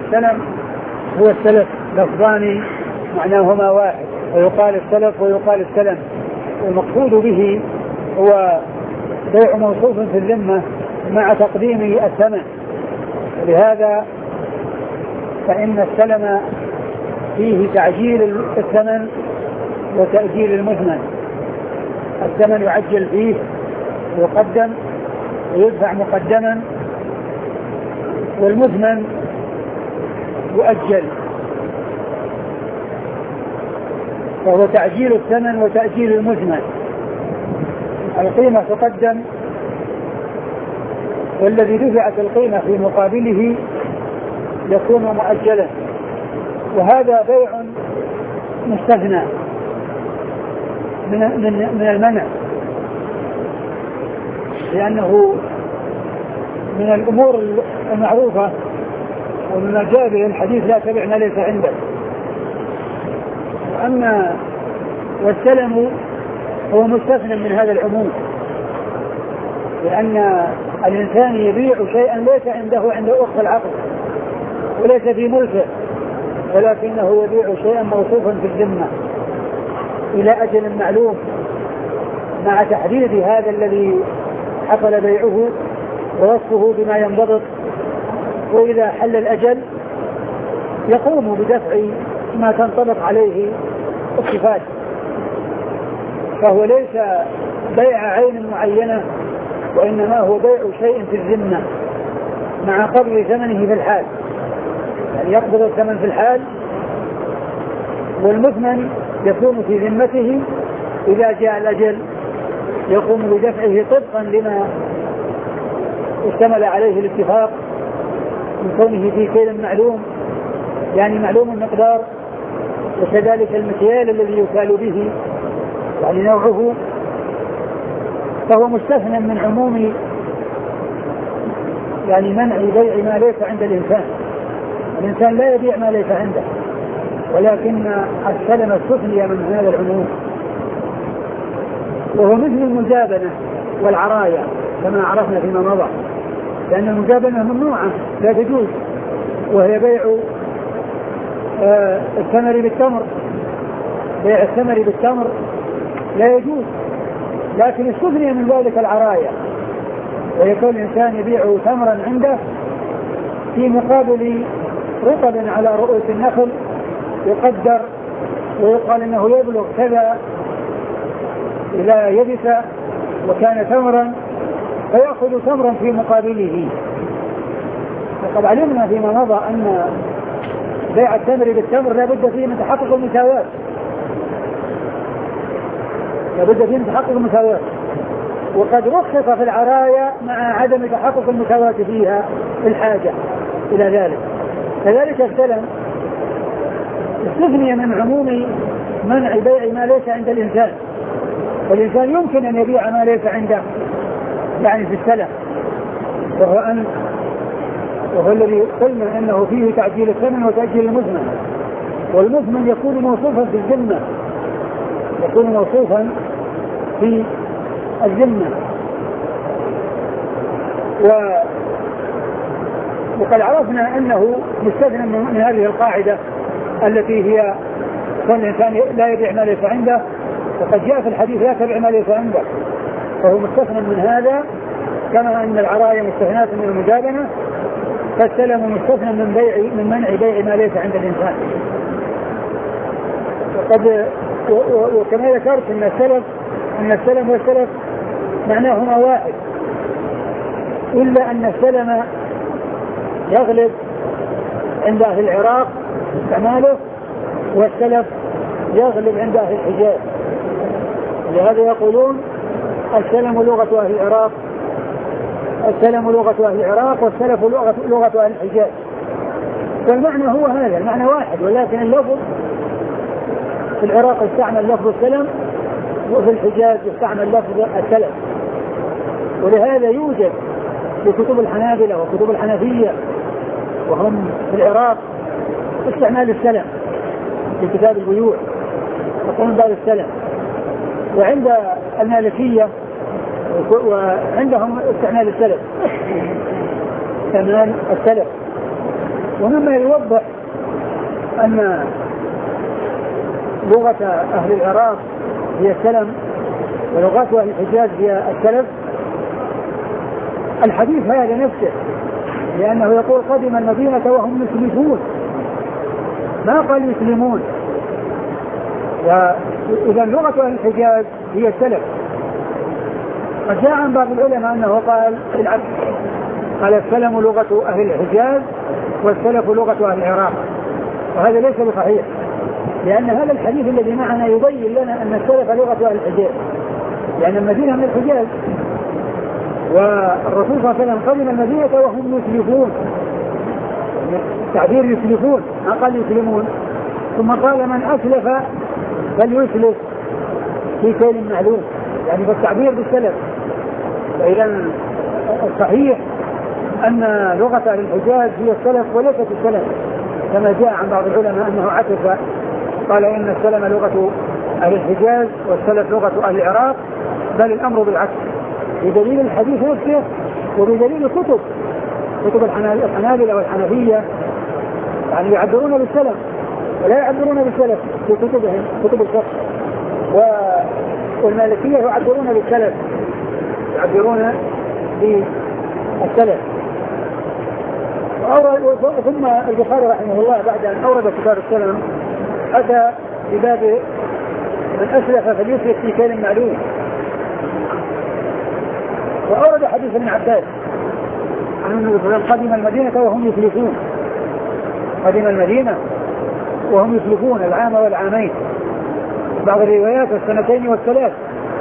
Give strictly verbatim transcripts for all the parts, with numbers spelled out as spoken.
السلم هو السلف، لفظان معناهما واحد، ويقال السلف ويقال السلم، والمقصود به هو بيع موصوف في الذمة مع تقديم الثمن. لهذا فإن السلم فيه تعجيل الثمن وتأجيل المثمن. الثمن يعجل فيه ويقدم ويدفع مقدما، والمثمن يؤجل، وهو تعجيل الثمن وتأجيل المثمن. القيمة تقدم، والذي دفعت القيمة في مقابله يكون مؤجلا، وهذا بيع مستثنى من من من المنع، لأنه من الأمور المعروفة ومما جاء به الحديث لا تبع ما ليس عندك. أما والسلم هو مستثنى من هذا العموم، لأن الإنسان يبيع شيئا ليس عنده عند أخذ العقد وليس في ملكه، ولكنه يبيع شيئا موصوفا في الذمة إلى أجل معلوم، مع تحديد هذا الذي حصل بيعه ووصفه بما ينضبط، وإذا حل الأجل يقوم بدفع ما تنطبق عليه الصفات. فهو ليس بيع عين معينة، وإنما هو بيع شيء في الذمة مع قبض ثمنه في الحال، يعني يقبض الثمن في الحال، والمثمن يكون في ذمته إذا جاء الأجل يقوم بدفعه طبقا لما اشتمل عليه الاتفاق من كونه في كيل معلوم، يعني معلوم المقدار، وكذلك المكيال الذي يكال به يعني نوعه. فهو مستثنى من عموم يعني منع بيع ما ليس عند الإنسان. الإنسان لا يبيع ما ليس عنده، ولكن السلم استثني من هذا العموم. وهو مثل المجابنة والعرايا كما عرفنا فيما مضى، لأن المجابنة ممنوعة لا تجوز، وهي بيع آه الثمر بالتمر، بيع الثمر بالتمر لا يجوز، لكن استثني من ذلك العرايا، ويكون الإنسان يبيع ثمرا عنده في مقابل رطب على رؤوس النخل يقدر ويقال انه يبلغ كذا إذا يبس وكان ثمرا، فيأخذ ثمرا في مقابله. وقد علمنا فيما مضى أن بيع التمر بالتمر لا بد فيه من تحقق المساواة، لا بد فيه من تحقق المساواة، وقد رخص في العرايا مع عدم تحقق المساواة فيها الحاجة إلى ذلك. كذلك السلم استثني من عموم منع بيع ما ليس عند الإنسان، والإنسان يمكن أن يبيع ما ليس عنده يعني في السلم، وهو أن وهو الذي قلنا أنه فيه تعجيل الثمن وتأجيل المثمن. والمثمن يكون موصوفا في الذمة، يكون موصوفا في الذمة. و وقد عرفنا أنه مستثنى من هذه القاعدة التي هي كل إنسان لا يبيع ما ليس عنده، وقد جاء في الحديث لا تبيع ما ليس عنده، فهو مستثنى من هذا، كما أن العرايا مستثنات من المجابنة، فالسلم مستثنى من بيع من منع بيع ما ليس عند الإنسان. وقد وكما ذكرت أن السلف أن السلم والسلف معناهما واحد، إلا أن السلم يغلب عند أهل العراق استعماله، والسلف يغلب عند أهل الحجاز. لهذا يقولون السلم لغة أهل العراق، السلم لغة أهل العراق، والسلف لغة, لغة أهل الحجاز. فالمعنى هو هذا، المعنى واحد، ولكن اللفظ في العراق يستعمل لفظ السلم، وفي الحجاز يستعمل لفظ السلف. ولهذا يوجد في كتب الحنابلة وكتب الحنفية وهم في العراق استعمال السلم في كتاب البيوع، يقولون باب السلم. وعند المالكية وعندهم استعمال السلف، استعمال السلف. ومما يوضح أن لغة أهل العراق هي السلم ولغات أهل الحجاز هي السلف الحديث هذا نفسه، لأنه يقول قدم المدينة وهم مسلمون، ما قال يسلمون. وإذا لغة أهل الحجاز هي السلف. قد جاء عن بعض العلماء أنه قال العكس، قال السلم لغة أهل الحجاز والسلف لغة أهل العراق، وهذا ليس بصحيح، لأن هذا الحديث الذي معنا يبين لنا أن السلف لغة أهل الحجاز، لأن المدينة من الحجاز، والرسول صلى الله عليه وسلم قدم المدينة وهم يسلفون، تعبير يسلفون ما قال يسلمون. ثم قال من أسلف فليسلف في كيل معلوم، يعني بالتعبير بالسلف. فإذا الصحيح أن لغة أهل الحجاز هي السلف وليست السلف، كما جاء عن بعض العلماء أنه عكس، قال إن السلم لغة أهل الحجاز والسلف لغة أهل العراق، بل الأمر بالعكس، بدليل الحديث نفسه وبدليل الكتب، كتب الحنابلة والحنفية يعني يعبرون بالسلف ولا يعبرون بالسلف في كتبهم كتب الفقه، والمالكية يعبرون بالسلف يعبرون بالسلف. ثم البخاري رحمه الله بعد أن أورد كتاب السلم أتى بباب من أسلف فليسلف في كيل معلوم، وأورد حديث ابن عباس عن النبي صلى الله عليه وسلم قدم المدينة وهم يسلفون، قدم المدينة وهم يسلفون العام والعامين، بعض الروايات السنتين والثلاث.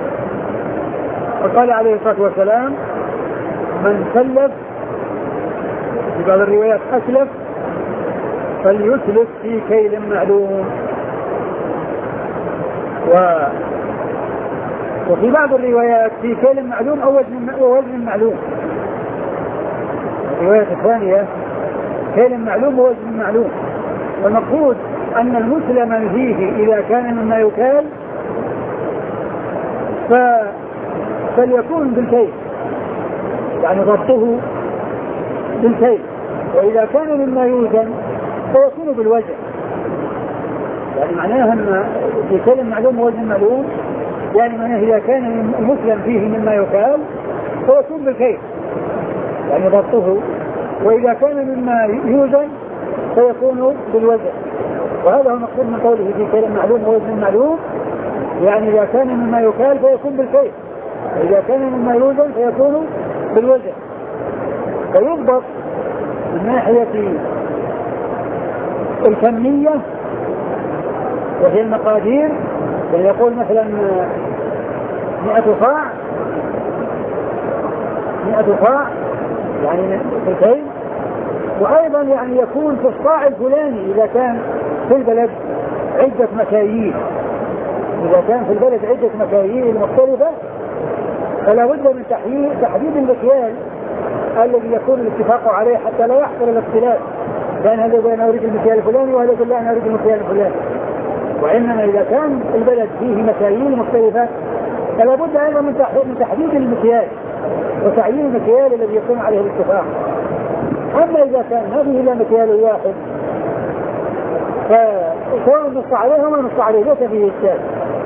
وقال عليه الصلاة والسلام من سلف، في بعض الروايات أسلف فليسلف في كيل معلوم. و وفي بعض الروايات في كيل معلوم أو وزن معلوم. الرواية الثانية كيل معلوم ووزن معلوم. والمقصود أن المسلم فيه إذا كان مما يكال فليكون بالكيل، يعني ضبطه بالكيل، وإذا كان مما يوزن فيكون بالوزن. يعني معناها أن في كيل معلوم ووزن معلوم، يعني معناه إذا كان المسلم فيه مما يكال فيكون بالكيل يعني ضبطه، وإذا كان مما يوزن فيكون بالوزن. وهذا هو المقصود من قوله في كيل معلوم ووزن معلوم، يعني إذا كان مما يكال فيكون بالكيل، وإذا كان مما يوزن فيكون بالوزن. فيضبط من ناحية الكمية وهي المقادير، فيقول مثلا مئة صاع مئة صاع يعني في الكيل، وأيضا يعني يكون في الصاع الفلاني إذا كان في البلد عدة مكاييل، إذا كان في البلد عدة مكاييل مختلفة فلا بد من تحديد المكيال الذي يكون الاتفاق عليه حتى لا يحصل الاختلاف، لأن هذا يقول أنا أريد المكيال الفلاني وهذا يقول لا أنا أريد المكيال الفلاني. وإنما إذا كان البلد فيه مكاييل مختلفة فلا بد أيضا من تحديد المكيال وتعيين المكيال الذي يكون عليه الاتفاق. أما إذا كان هذه إلا مكيال واحد فسواء نص عليه وما نص عليه ليس فيه إشكال.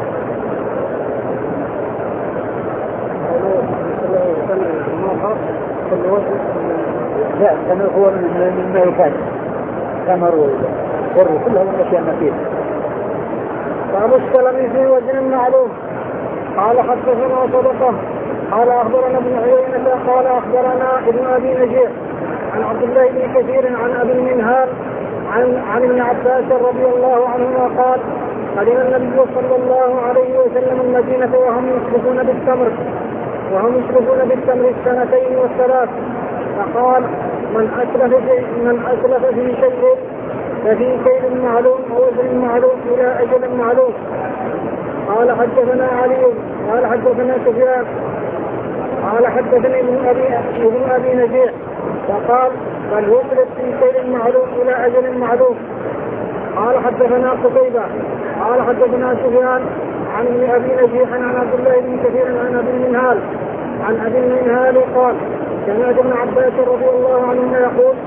لا كما هو مما يكاد تمر والر كلها من الأشياء المكيلة. باب السلم في وزن معلوم. قال حدثنا صدقه قال أخبرنا ابن عيينة قال أخبرنا ابن أبي نجيح عن عبد الله بن كثير عن أبي المنهال عن عن ابن عباس رضي الله عنهما قال قدم النبي صلى الله عليه وسلم المدينة وهم يسلفون بالتمر وهم يسلفون بالتمر السنتين والثلاث، فقال من أسلف في من أسلف في شيء ففي كيل معلوم ووزن معلوم إلى أجل معلوم. قال حدثنا علي قال حدثنا سفيان قال حدثني ابن أبي ابن أبي نجيح فقال بل يسلف في كيل معلوم إلى أجل معلوم. قال حدثنا قتيبة قال حدثنا سفيان عن ابن أبي نجيح عن عبد الله بن كثير عن أبي المنهال عن أبي المنهال قال سمعت ابن عباس رضي الله عنهما يقول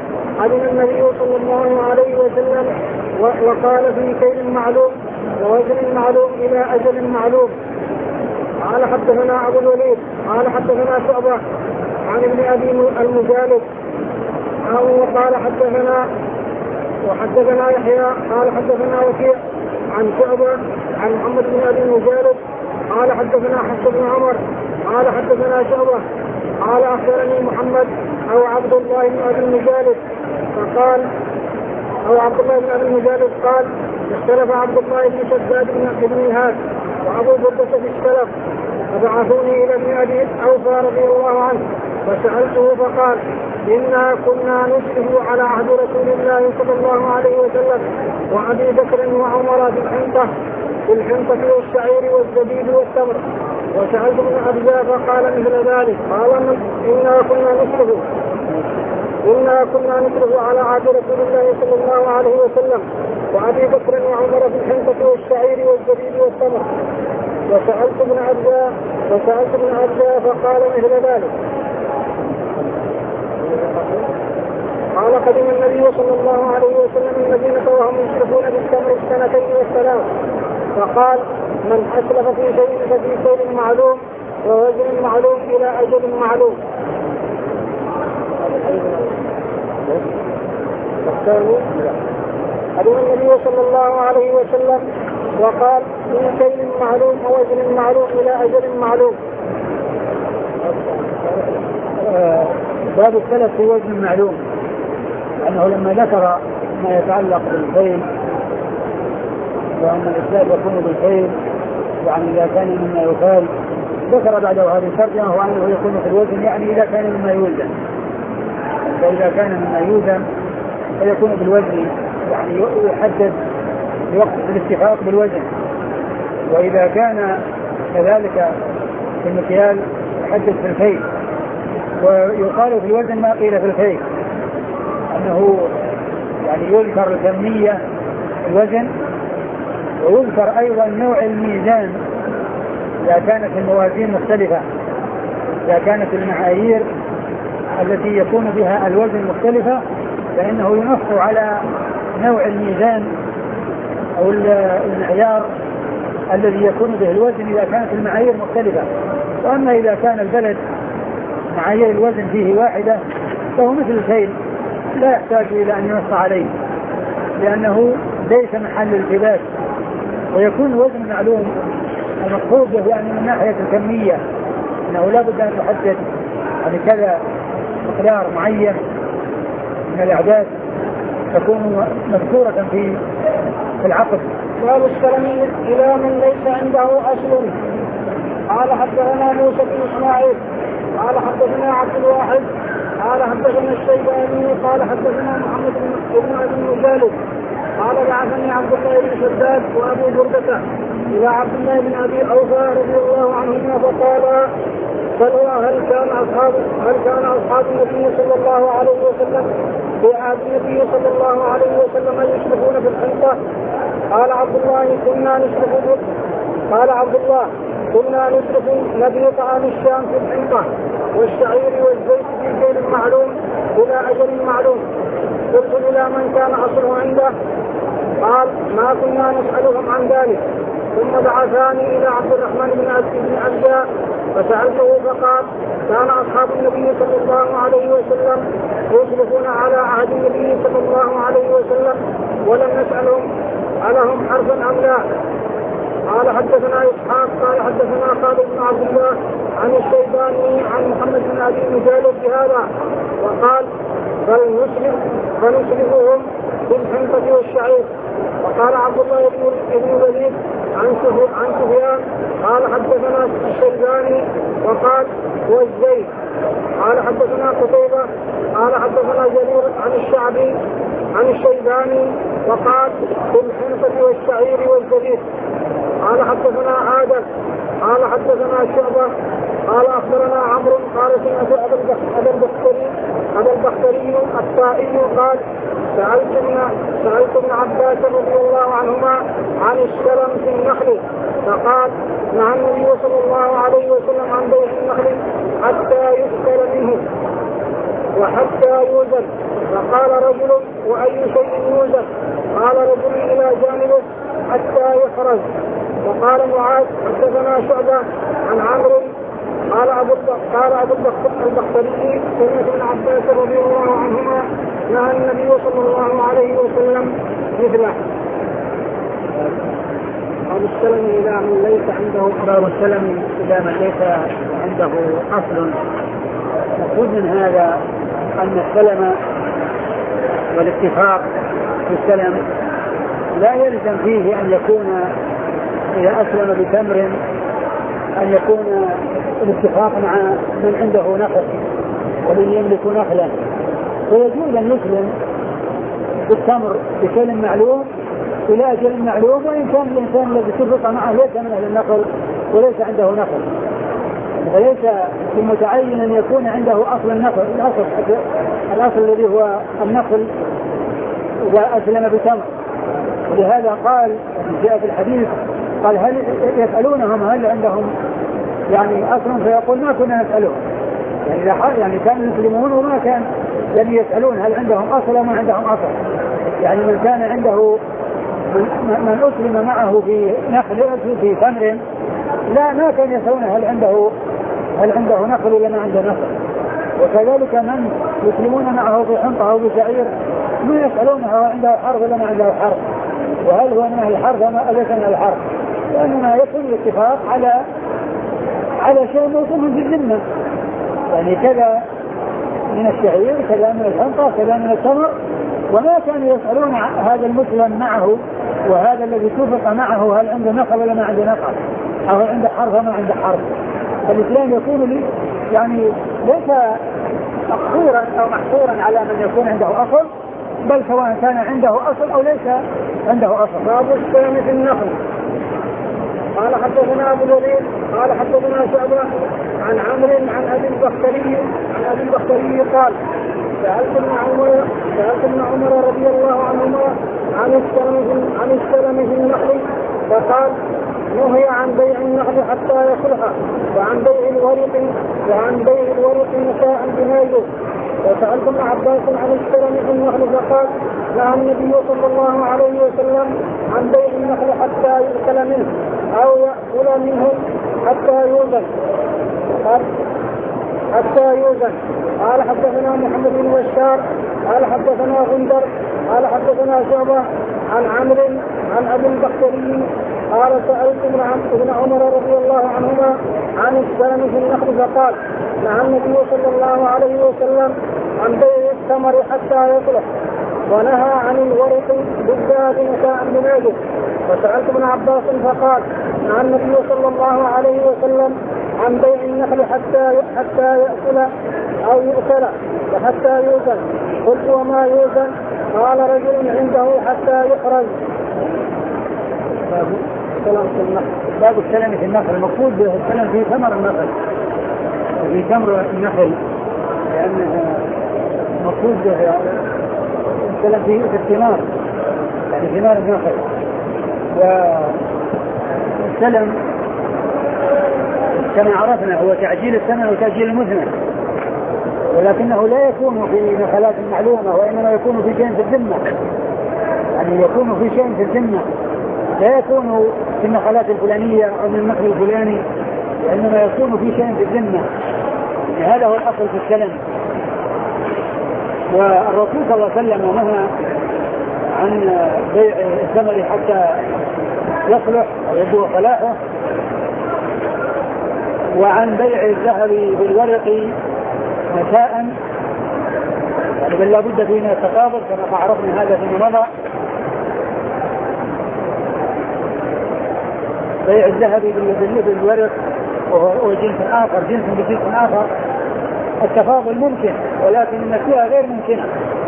قدم النبي صلى الله عليه وسلم وقال في كيل معلوم ووزن معلوم إلى أجل معلوم. قال حدثنا أبو الوليد قال حدثنا شعبة عن ابن أبي المجالد وقال حدثنا وحدثنا يحيى قال حدثنا وكيع عن شعبة عن محمد بن أبي المجالد قال حدثنا حفص بن عمر قال حدثنا شعبة قال أخبرني محمد أو عبد الله بن أبي المجالد فقال أو عبد الله بن أبي المجالد قال اختلف عبد الله بن شداد بن هاد وأبو بردة في السلف فبعثوني إلى ابن أبي أوفى رضي الله عنه فسألته فقال إنا كنا نشرف على عهد رسول الله صلى الله عليه وسلم وأبي بكر وعمر في الحنطة في الحنطة والشعير والزبيب والتمر. وسألت ابن أبزة فقال مثل ذلك. قال إنا كنا نشرف إنا كنا نشرف على عهد رسول الله صلى الله عليه وسلم وأبي بكر وعمر في الحنطة والشعير والزبيب والتمر. وسألت ابن أبزة وسألت ابن أبزة فقال مثل ذلك. قال قدم النبي صلى الله عليه وسلم المدينة وهم يشرفون بالتمر السنتين والثلاث فقال من أسلف في شيء ففي شيء معلوم ووزن معلوم إلى أجل معلوم. قدم النبي صلى الله عليه وسلم وقال في شيء معلوم ووزن معلوم إلى أجل معلوم. باب السلف في وزن معلوم أنه لما ذكر ما يتعلق بالخيل وأن الإسلام يكون بالخيل يعني إذا كان مما يقال ذكر بعده هذه الترجمة وأنه يكون في الوزن يعني إذا كان مما يوزن فإذا كان مما يوزن فيكون بالوزن يعني يحدد بوقت الاتفاق بالوزن وإذا كان كذلك في المكيال يحدد في الخيل. ويقال في الوزن ما قيل في الخيل أنه يعني يذكر الكمية الوزن ويذكر أيضا نوع الميزان إذا كانت الموازين مختلفة إذا كانت المعايير التي يكون بها الوزن مختلفة فإنه ينص على نوع الميزان أو المعيار الذي يكون به الوزن إذا كانت المعايير مختلفة. وأما إذا كان البلد معايير الوزن فيه واحدة فهو مثل الخيل لا يحتاج إلى أن ينص عليه لأنه ليس محل التباس ويكون الوزن معلوم المقصود به يعني من ناحية الكمية أنه لا بد أن تحدد يعني كذا مقدار معين من الأعداد تكون مذكورة في في العقد. باب السلم إلى من ليس عنده أصل. قال حدثنا موسى بن إسماعيل قال حدثنا عبد الواحد قال حدثنا الشيباني قال حدثنا محمد بن أبي المجالد قال بعثني عبد الله بن شداد وأبو بردة إلى عبد الله بن أبي أوفى رضي الله عنهما فقال قالوا هل كان أصحاب هل كان أصحاب النبي صلى الله عليه وسلم في عهد النبي صلى الله عليه وسلم يشرفون في الحنطة؟ قال عبد الله كنا نشرف قال عبد الله كنا نشرف نبي طعام الشام في الحنطة والشعير والزيت في كيل معلوم إلى أجل معلوم. قلت إلى من كان أصله عنده؟ قال ما كنا نسألهم عن ذلك. ثم بعثاني إلى عبد الرحمن بن أبزة فسألته فقال كان أصحاب النبي صلى الله عليه وسلم يشرفون على عهد النبي صلى الله عليه وسلم ولم نسألهم ألهم حرفا أم لا. قال حدثنا إسحاق قال حدثنا خالد بن عبد الله عن الشيباني عن محمد بن أبي المجالد بهذا وقال فلنسلف فنسلفهم في الحنطة والشعير. وقال عبد الله بن الوليد عن سفيان قال حدثنا الشيباني وقال والزيت. قال حدثنا قتيبة قال حدثنا جرير عن الشعبي عن الشيباني وقال في الحنطة والشعير والزبيب. قال حدثنا عادل قال حدثنا شعبة قال أخبرنا عمرو قال سمعت أبا البختري أبا البختري الطائي قال سألت ابن سألت ابن عباس رضي الله عنهما عن السلم في النخل فقال نهى النبي صلى الله عليه وسلم عن بيع النخل حتى يؤكل منه وحتى يوزن. فقال رجل وأي شيء يوجد؟ قال رجل إلى جانبه حتى يخرج. وقال معاذ حدثنا شعبة عن عمرو قال أبو قال أبو البختري سمعت ابن عباس رضي الله عنهما نهى النبي صلى الله عليه وسلم مثله. باب السلم إلى من ليس عنده باب السلم إلى من ليس عنده أصل. المقصود من هذا أن السلم والاتفاق في السلم لا يلزم فيه أن يكون إذا أسلم بتمر أن يكون الاتفاق مع من عنده نخل ومن يملك نخلا، ويجوز أن يسلم بالتمر بشيء معلوم إلى أجل معلوم، وإن كان الإنسان الذي اتفق معه ليس من أهل النخل وليس عنده نخل، وليس بمتعين أن يكون عنده أصل النخل الأصل, الأصل الذي هو النخل إذا أسلم بتمر. ولهذا قال جاء في الحديث قال هل يسألونهم هل عندهم يعني أصل، فيقول ما كنا نسألهم، يعني إذا يعني كانوا يسلمون وما كان لم يسألون هل عندهم أصل وما عندهم أصل. يعني من كان عنده من, من أسلم معه في نخل في تمر لا ما كان يسألون هل عنده هل عنده نخل ولا ما عنده نخل. وكذلك من يسلمون معه في حنطة أو بشعير ما يسألونه هل عنده حرف ولا ما عنده حرف، وهل هو من الحرف وما أليس من الحرف، لأننا يكون الاتفاق على على شيء موصوم في الذمة، يعني كذا من الشعير كذا من الحنطة كذا من التمر، وما كانوا يسألون هذا المسلم معه وهذا الذي اتفق معه هل عنده نخل ولا ما عنده نخل، أو عنده حرف وما عنده حرف. فالإسلام يكون لي يعني ليس مقصورا أو محصورا على من يكون عنده أصل، بل سواء كان عنده أصل أو ليس عنده أصل. باب السلم في النخل. قال حدثنا أبو الوليد قال حدثنا شعبة عن عمرو عن أبي البختري عن أبي البختري قال سألت ابن عمر سألت ابن عمر رضي الله عنهما عن السلم عن السلم في النخل، فقال نهي عن بيع النخل حتى يصلح، وعن بيع الورق وعن بيع الورق مساء بنايله. وسألت ابن عباس عن السلم في النخل، فقال نهى النبي صلى الله عليه وسلم عن بيع النخل حتى يؤكل منه أو يأكل منه حتى يوزن حتى يوزن. قال حدثنا محمد بن بشار قال حدثنا غندر قال حدثنا شعبة عن عمرو عن أبي البختري قال سألت ابن عمر رضي الله عنهما عن السلم في النخل، فقال نهى النبي صلى الله عليه وسلم عن بيع الثمر حتى يصلح، ونهى عن الورق بالذات مساء بناجه. وسألت ابن عباس فقال نهى النبي صلى الله عليه وسلم عن بيع النخل حتى حتى يأكل أو يؤكل وحتى يوزن. قلت وما يوزن؟ قال رجل عنده حتى يخرج. باب السلم في النخل. المقصود به السلم في ثمر النخل وفي تمر النخل، لأنه المقصود به السلم في الثمار يعني ثمار النخل. والسلم كما عرفنا هو تعجيل الثمن وتأجيل المثمن، ولكنه لا يكون في نخلات معلومة، وإنما يكون في شيء في الذمة، يعني يكون في شيء في الذمة، لا يكون في النخلات الفلانية أو من النخل الفلاني، وإنما يكون في شيء في الذمة. هذا هو الأصل في السلم. والرسول صلى الله عليه وسلم نهى عن بيع الثمر حتى يصلح أو يبدو صلاحه، وعن بيع الذهب بالورق مساء، يعني بل لا بد فيه من التقابل كما عرفنا هذا فيما مضى. بيع الذهب بالورق وهو جنس آخر، جنس بجنس آخر، التفاضل ممكن ولكن النسيئة غير ممكنة.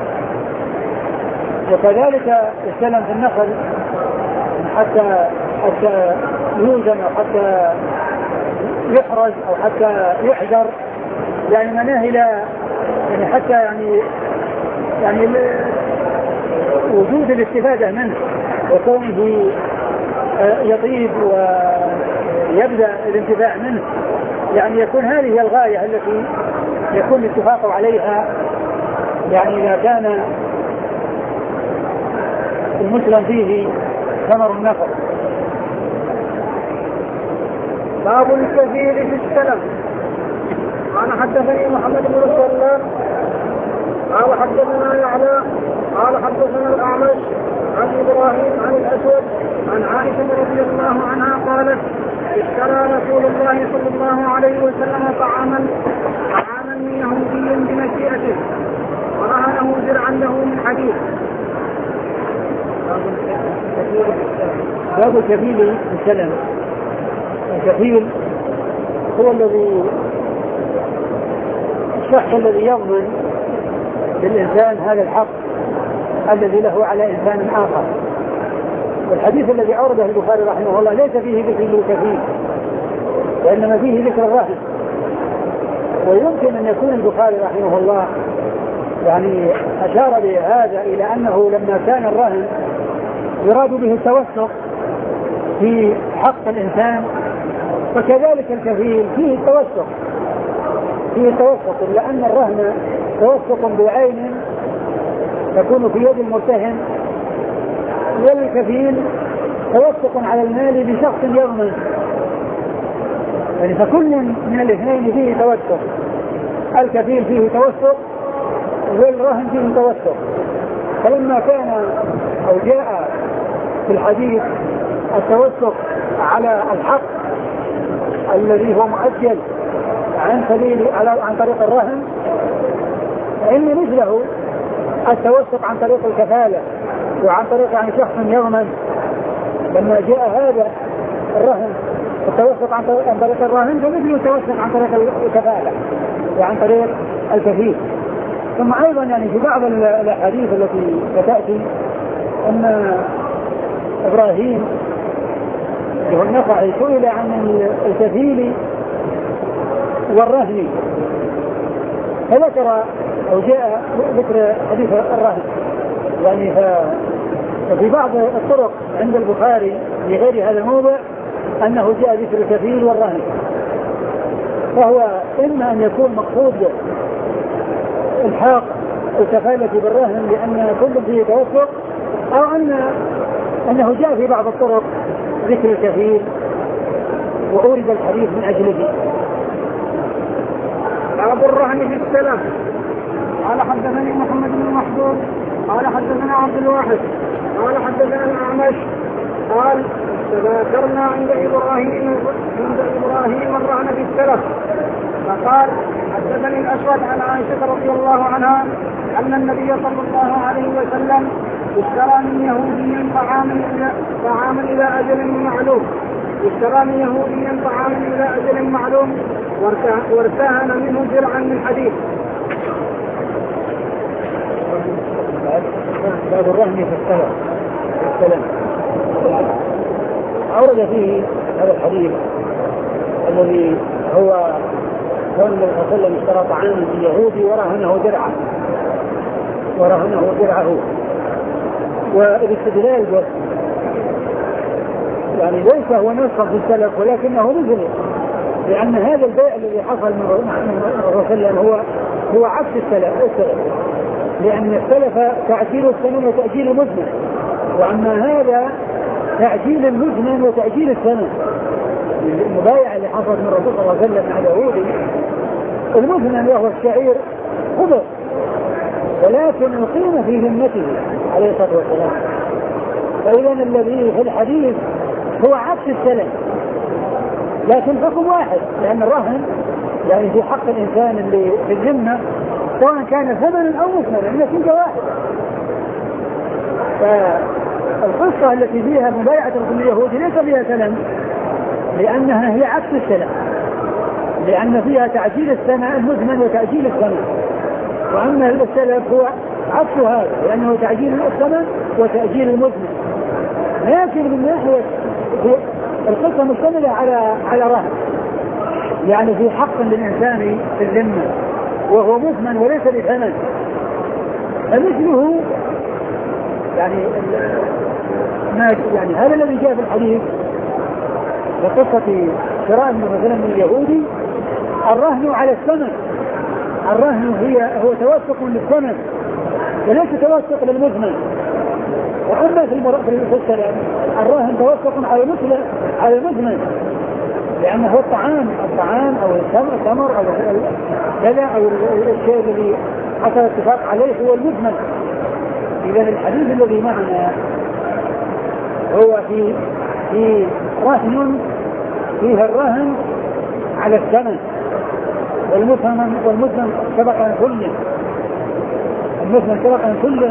وكذلك السلم في النخل حتى حتى يوزن أو حتى يحرز أو حتى يحجر، يعني مناهي لا يعني حتى يعني يعني وجود الاستفادة منه وكونه يطيب ويبدأ الانتفاع منه، يعني يكون هذه هي الغاية التي يكون الاتفاق عليها. يعني إذا كان المسلم فيه ثمر النفر. باب الكفيل في السلم. قال حدثني محمد بن سلام قال حدثنا يعلى قال حدثنا الأعمش عن إبراهيم عن الأسود عن عائشة رضي الله عنها قالت اشترى رسول الله صلى الله عليه وسلم طعاما طعاما من يهودي بمشيئته ورهنه درعا له من حديد. باب الكفيل بالسلم. الكفيل هو الذي الشخص الذي يضمن للإنسان هذا الحق الذي له على إنسان آخر. والحديث الذي أورده البخاري رحمه الله ليس فيه ذكر الكفيل وإنما فيه ذكر الرهن. ويمكن أن يكون البخاري رحمه الله يعني أشار بهذا إلى أنه لما كان الرهن يراد به التوثق في حق الإنسان فكذلك الكفيل فيه التوثق فيه التوثق إلا أن الرهن توثق بعين تكون في يد المرتهن والكفيل توثق على المال بشخص يضمن. يعني فكل من الاثنين فيه توثق. الكفيل فيه توثق والرهن فيه توثق. فلما كان أو جاء في الحديث التوثق على الحق الذي هو مؤجل عن سبيل عن طريق الرهن فإن مثله التوثق عن طريق الكفالة وعن طريق عن شخص يضمن. لما جاء هذا الرهن التوثق عن طريق الرهن فمثله التوثق عن طريق الكفالة وعن طريق الكفيل. ثم أيضا يعني في بعض الأحاديث التي ستأتي أن إبراهيم النخعي سئل عن الكفيل والرهن فذكر أو جاء ذكر حديث الرهن. يعني ففي بعض الطرق عند البخاري في غير هذا الموضع أنه جاء ذكر الكفيل والرهن. فهو إما أن يكون مقصود الحاق الكفالة بالرهن لأن كل فيه توثق أو أن أنه جاء في بعض الطرق ذكر الكفيل وأورد الحديث من أجله. باب الرهن في السلم. قال حدثني محمد بن محمود قال حدثنا عبد الواحد قال حدثنا الأعمش قال تذاكرنا عند إبراهيم عند إبراهيم الرهن في السلم فقال حدثني الأسود عن عائشة رضي الله عنها أن النبي صلى الله عليه وسلم اشترى من يهودي طعاما إلى طعاما إلى أجل معلوم اشترى من يهودي طعاما إلى أجل معلوم وارتهن منه درعا من حديد. باب الرهن في السلم. أورد فيه هذا الحديث الذي هو كان النبي صلى الله عليه وسلم اشترى طعاما من يهودي ورهنه درعه ورهنه درعه. والاستدلال به يعني ليس هو نسخ في السلف ولكنه مثله لأن هذا البيع الذي حصل من الرسول صلى الله عليه وسلم هو هو عكس السلف. لأن السلف تعجيل الثمن وتأجيل المزمن وأما هذا تعجيل المزمن وتأجيل الثمن. المبايع اللي حصلت من الرسول صلى الله عليه وسلم مع اليهودي المزمن وهو الشعير خضر ولكن القيمة في ذمته عليه الصلاة والسلام. فإذا الذي في الحديث هو عكس السلف لكن حكم واحد لأن الرهن يعني في حق الإنسان اللي في الذمة سواء كان ثمنا أو مثمنا النتيجة واحد. فالقصة التي فيها مبايعة الرسول اليهودي ليس فيها سلم لأنها هي عكس السلم لأن فيها تعجيل الثمن المزمن وتأجيل الثمن. وأما السلف هو عكس هذا لأنه تعجيل الثمن وتأجيل المزمن. لكن من ناحية القصة مشتملة على على رهن يعني في حق للإنسان في الذمة وهو مزمن وليس بثمن. فمثله يعني ما يعني هذا الذي جاء في الحديث بقصة شراء مثلا من اليهودي الرهن على الثمن. الرهن هي هو توثق للثمن وليس توثق للمزمن. وأما في السلام الراهن توثق على مثل على المثمن، لأنه هو الطعام الطعام أو التمر أو كذا أو الشيء الذي حصل اتفاق عليه هو المثمن. إذا الحديث الذي معنا هو في في رهن فيه الرهن على الثمن، والمثمن والمثمن سبقا كله المثمن سبقا كله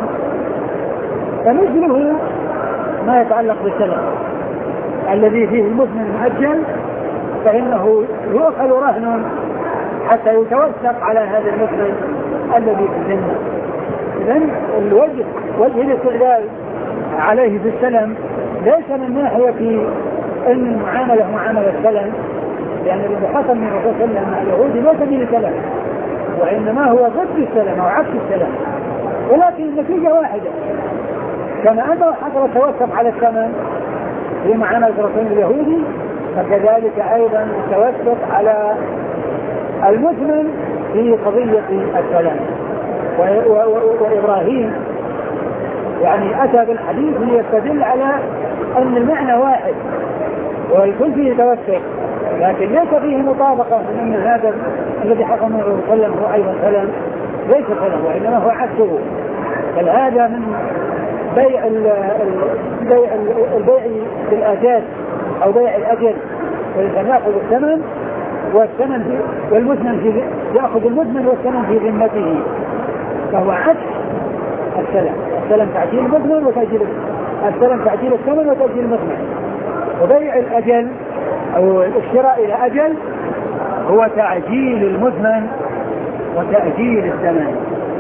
فمثله ما يتعلق بالسلم الذي فيه المثمن مؤجل، فإنه يؤخذ رهن حتى يتوثق على هذا المثمن الذي في الذمة. إذن الوجه وجه الاستغلال عليه في السلم ليس من ناحية أن المعاملة معاملة السلم، لأن الذي حصل من الرسول صلى الله عليه وسلم مع اليهود ليس من السلم، وإنما هو ضد السلم أو عكس السلم، ولكن النتيجة واحدة. كما أنه حصل التوثق على الثمن في معاملة الرسول اليهودي، فكذلك أيضا التوثق على المثمن في قضية السلام. وإبراهيم يعني أتى بالحديث ليستدل على أن المعنى واحد ويكون فيه توثق، لكن ليس فيه مطابقة من أن هذا الذي حصل من الرسول صلى الله عليه وسلم هو أيضا سلام، ليس سلام وإنما هو عكسه. بل هذا من بيع البيع البيع بالآجال أو بيع الأجل، والإنسان يأخذ الثمن والثمن في والمثمن في يأخذ المثمن والثمن في ذمته، فهو عكس السلام. السلام تعجيل المثمن وتأجيل السلام تعجيل الثمن وتأجيل المثمن. وبيع الأجل أو الشراء إلى أجل هو تعجيل المثمن وتأجيل الثمن.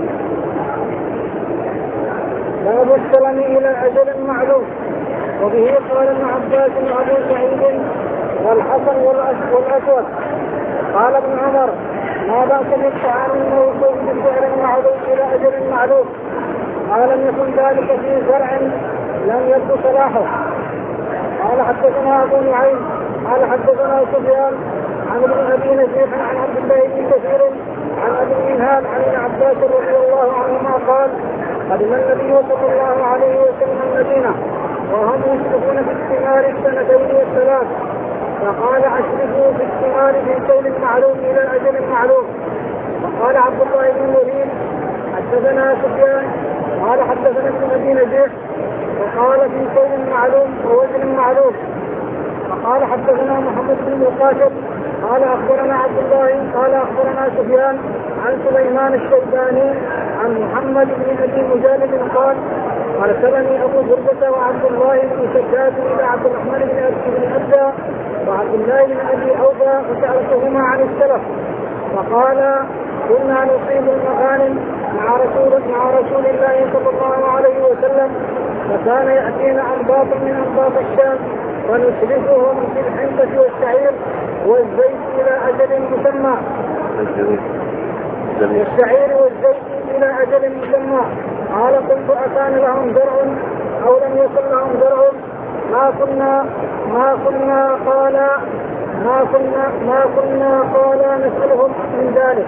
باب السلم إلى أجل معلوم. وبه قال ابن عباس وأبو سعيد والحسن والأسود قال ابن عمر ما بأس بالطعام الموصول بسعر معلوم إلى أجل معلوم، ما لم يكن ذلك في زرع لم يبدو صلاحه. قال حدثنا أبو نعيم قال حدثنا سفيان عن ابن أبي نجيح عن عبد الله بن كثير عن أبي منهال عن ابن عباس رضي الله عنهما قال قدم النبي صلى الله عليه وسلم المدينة وهم يشركون في الثمار السنتين والثلاث، فقال أشركوا في الثمار من كيل معلوم إلى أجل معلوم. فقال عبد الله بن مريم حدثنا سفيان قال حدثنا ابن أبي نجيح وقال في كيل معلوم ووزن معلوم. فقال حدثنا محمد بن مقاتل قال أخبرنا عبد الله قال أخبرنا سفيان عن سليمان الشيباني عن محمد بن أبي مجالد قال أرسلني أبو بردة وعبد الله بن شداد إلى عبد الرحمن بن أبي أبدا وعبد الله بن أبي أوفى فسألتهما عن السلف، فقال كنا نصيب المغانم مع رسول مع رسول الله صلى الله عليه وسلم، فكان يأتينا أنباط من أنباط الشام ونسلفهم في الحنطة والشعير والزيت إلى أجل مسمى والشعير والزيت إلى أجل مسمى. قال قلت أكان لهم زرع أو لم يكن لهم زرع؟ ما كنا ما كنا قال ما كنا ما كنا قال نسألهم من ذلك.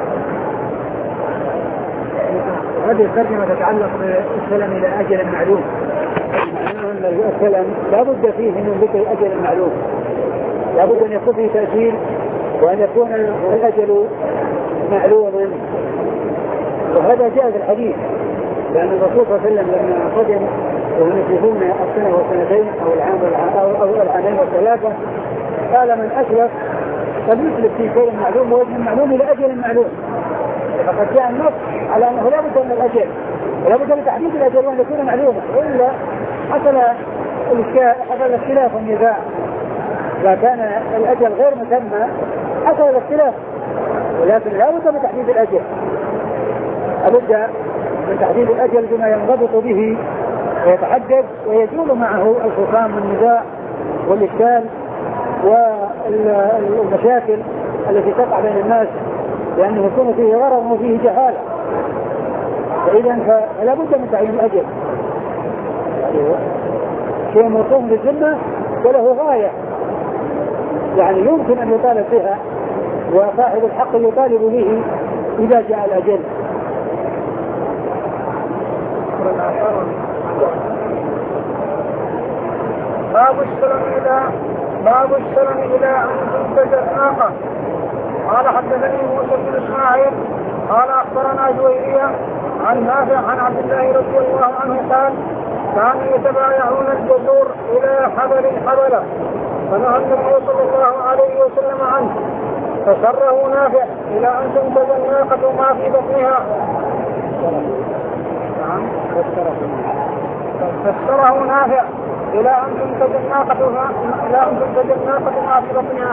هذه الترجمة تتعلق بالسلم إلى أجل معلوم. السلم لا بد فيه من ذكر أجل معلوم، لا بد أن يكون فيه تأجيل وأن يكون الأجل معلوما، وهذا جاء في الحديث، لأن الرسول صلى الله عليه وسلم لما قدم وهم يسلفون السنة والسنتين أو العام أو العامين والثلاثة قال من أسلف فليسلف في شيء معلوم ووزن معلوم إلى أجل معلوم. فقد جاء النص على أنه لا بد من الأجل ولا بد من تحديد الأجل وأن يكون معلوما، وإلا حصل حصل اختلاف النزاع. إذا كان الأجل غير مسمى حصل الاختلاف، ولكن لا بد من تحديد الأجل، لابد من تحديد الأجل بما ينضبط به ويتحدد ويزول معه الخصام والنزاع والإشكال والمشاكل التي تقع بين الناس، لأنه يكون فيه غرض وفيه جهالة. فإذا فلا بد من تعيين الأجل، شيء مرسوم بالذمة وله غاية، يعني يمكن أن يطالب بها وصاحب الحق يطالب به إذا جاء الأجل. باب السلم إلى باب السلم إلى أن تنتج الناقة. قال حدثني موسى بن إسماعيل قال أخبرنا جويرية عن نافع عن عبد الله رضي الله عنه قال كانوا يتبايعون الجزور إلى حبل حبلة فنهى النبي صلى الله عليه وسلم عنه فسره نافع إلى أن تنتج الناقة ما في بطنها. فسره نافع إلى أن تنتج الناقة إلى أن تنتج الناقة ما في بطنها.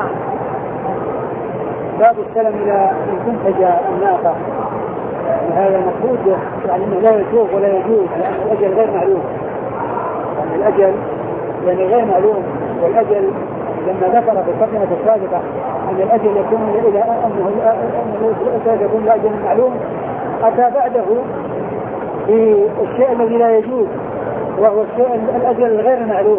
باب السلم إلى أن تنتج الناقة. هذا المفروض يعني أنه لا يسوق ولا يجوز لأن الأجل غير معلوم. يعني الأجل يعني غير معلوم والأجل لما ذكر في التقدمة السابقة أن الأجل يكون إلى أنه أنه يكون الأجل معلوم أتى بعده في الشيء الذي لا يجوز وهو الشيء الأجل الغير معلوم.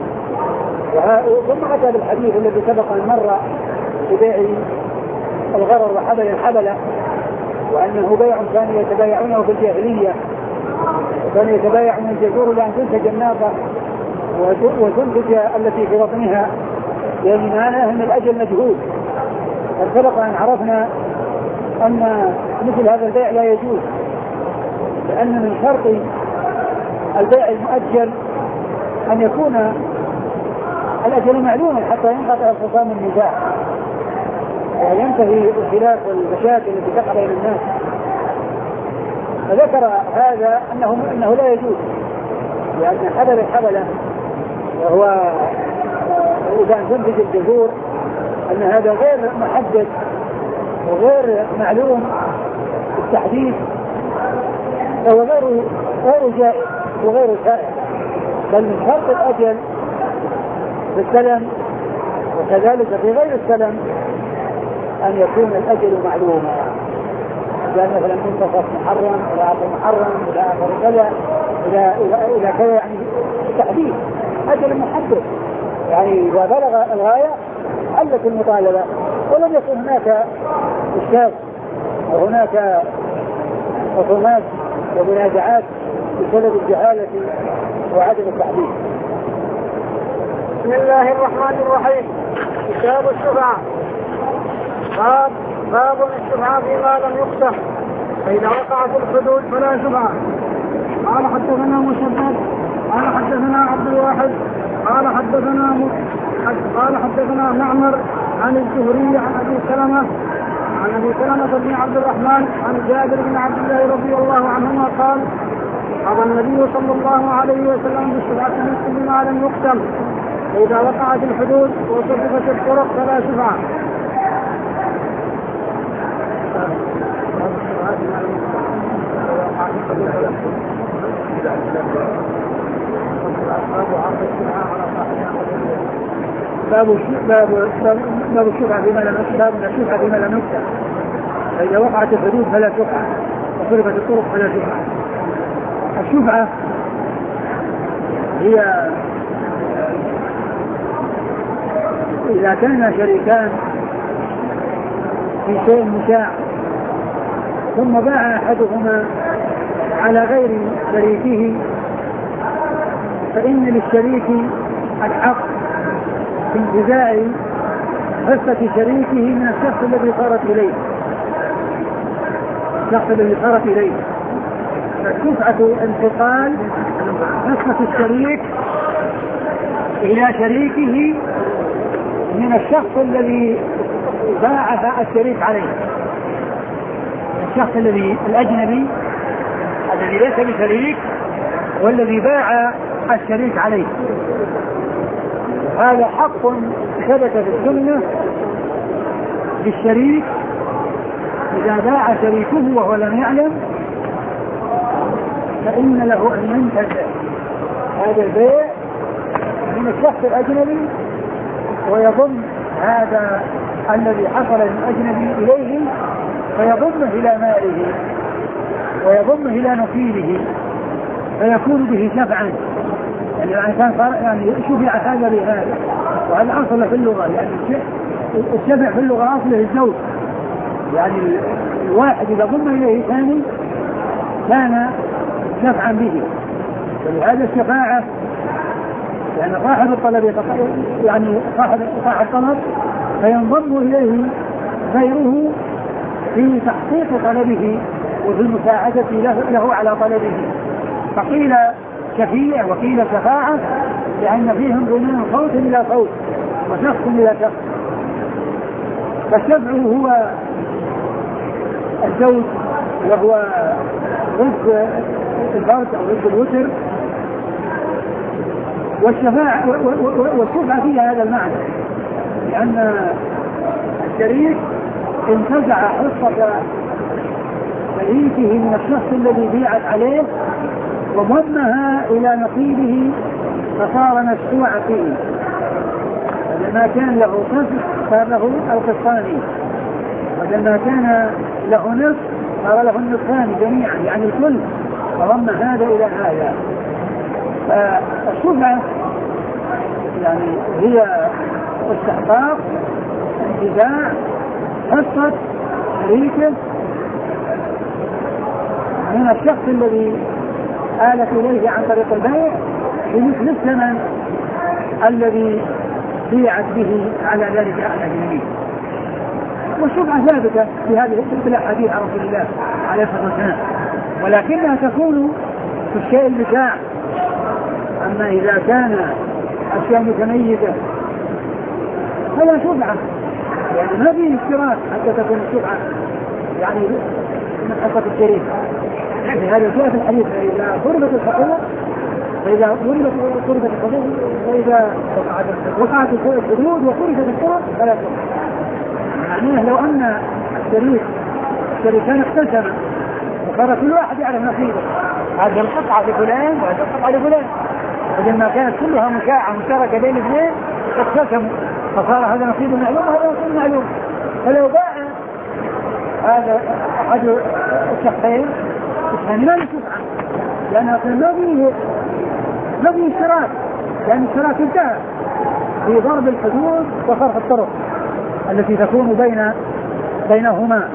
ثم أتى بالحديث الذي سبق أن مر ببيع الغرر وحبل الحبلة وأنه بيع كانوا يتبايعونه في الجاهلية وكانوا يتبايعون الجزور لأن تنتج الناقة وتنتج التي في بطنها يعني معناه أن الأجل مجهول. فسبق أن عرفنا أن مثل هذا البيع لا يجوز لأن من شرط البيع المؤجل أن يكون الأجل معلوما حتى ينقطع الخصام النزاع وينتهي الخلاف والمشاكل التي تقع بين الناس. فذكر هذا أنه, أنه لا يجوز لأن حبل الحبلة وهو إذا تنتج الجذور أن هذا غير محدد وغير معلوم التحديد فهو غير غير جائز وغير شائع بل من شرط الأجل في السلم وكذلك في غير السلم أن يكون الأجل معلوما. لأن مثلا منتصف محرم إلى آخر محرم إلى آخر كذا إلى إلى كذا يعني تحديد أجل محدد يعني إذا بلغ الغاية حلت المطالبة ولم يكن هناك إشكال وهناك خصومات ومنازعات بسبب الجهالة وعدم التحديد. بسم الله الرحمن الرحيم. كتاب الشفعة. باب باب الشفعة فيما لم يقسم فإذا وقعت الحدود فلا شفعة. قال حدثنا مسدد قال حدثنا عبد الواحد قال حدثنا م... قال حدثنا معمر عن الزهري عن أبي سلمة عن أبي سلمة بن عبد الرحمن عن جابر بن عبد الله رضي الله عنهما قال قضى النبي صلى الله عليه وسلم بالشفعة من كل ما لم يقسم فإذا وقعت الحدود وصرفت الطرق فلا شفعة. باب باب باب الشفعة فيما لم باب الشفعة فيما لم يقسم فإذا وقعت الحدود فلا شفعة وصرفت الطرق فلا شفعة. الشفعة هي إذا كان شريكان في شيء مشاع ثم باع أحدهما على غير شريكه فإن للشريك الحق في انتزاع حصة شريكه من الشخص الذي صارت إليه الشخص الذي صارت إليه فالشفعة انتقال حصة الشريك إلى شريكه من الشخص الذي باع الشريك عليه الشخص الذي الأجنبي الذي ليس بشريك والذي باع الشريك عليه. هذا حق ثبت في السنة للشريك إذا باع شريكه وهو لم يعلم فإن له أن ينتزع هذا البيع من الشخص الأجنبي ويضم هذا الذي حصل للأجنبي إليه فيضمه إلى ماله ويضمه إلى نصيبه فيكون به شفعا. يعني الإنسان صار يعني شفع هذا بهذا وهذا أصل في اللغة يعني الشفع في اللغة أصله الزوج يعني الواحد إذا ضم إليه ثاني كان شفعا به ولهذا الشفاعة لأن يعني صاحب الطلب يعني صاحب صاحب الطلب فينضم إليه غيره في تحقيق طلبه وفي المساعدة له, له على طلبه. فقيل شفيع وقيل شفاعة لأن فيهم بين صوت إلى صوت وشخص إلى شخص. فالشفع هو الزوج وهو ضد الفرد أو ضد الوتر، والشفاعة والشفعة فيها هذا المعنى، لأن الشريك انتزع حصة شريكه من الشخص الذي بيعت عليه وضمها إلى نصيبه فصار مشفوعا فيه، فلما كان له قسم صار له القسطان، ولما كان له نصف صار له النصفان جميعا، يعني الكل فضم هذا إلى هذا. فالشفعة يعني هي استحقاق انتزاع حصة شريكه من الشخص الذي آلت إليه عن طريق البيع بمثل الثمن الذي بيعت به على ذلك أهل اليمين. والشفعة ثابتة في هذه الأحاديث عن رسول الله عليه الصلاة والسلام، ولكنها تكون في الشيء البتاع. أما إذا كان أشياء متميزة فلا شفعة، يعني ما فيه اشتراك حتى تكون الشفعة يعني من حصة الشريك. هذا جاء في الحديث: إذا ضربت الحقوق فإذا ضربت ضربت الحقوق وإذا وقعت الحدود وفرضت الطرق فلا شفعة. معناه لو أن الشريك الشريكان اقتسما وصار كل واحد يعرف نصيبه، هذه القطعة لفلان وهذه القطعة لفلان، فلما كانت كلها مشاعة مشتركة بين الاثنين اقتسموا فصار هذا نصيب معلوم وهذا نصيب معلوم. فلو باع هذا أحد الشخصين الثاني ما يشفعه، لأن ما فيه ما فيه اشتراك، لأن الاشتراك انتهى في ضرب الحدود وصرف الطرق التي تكون بين بينهما.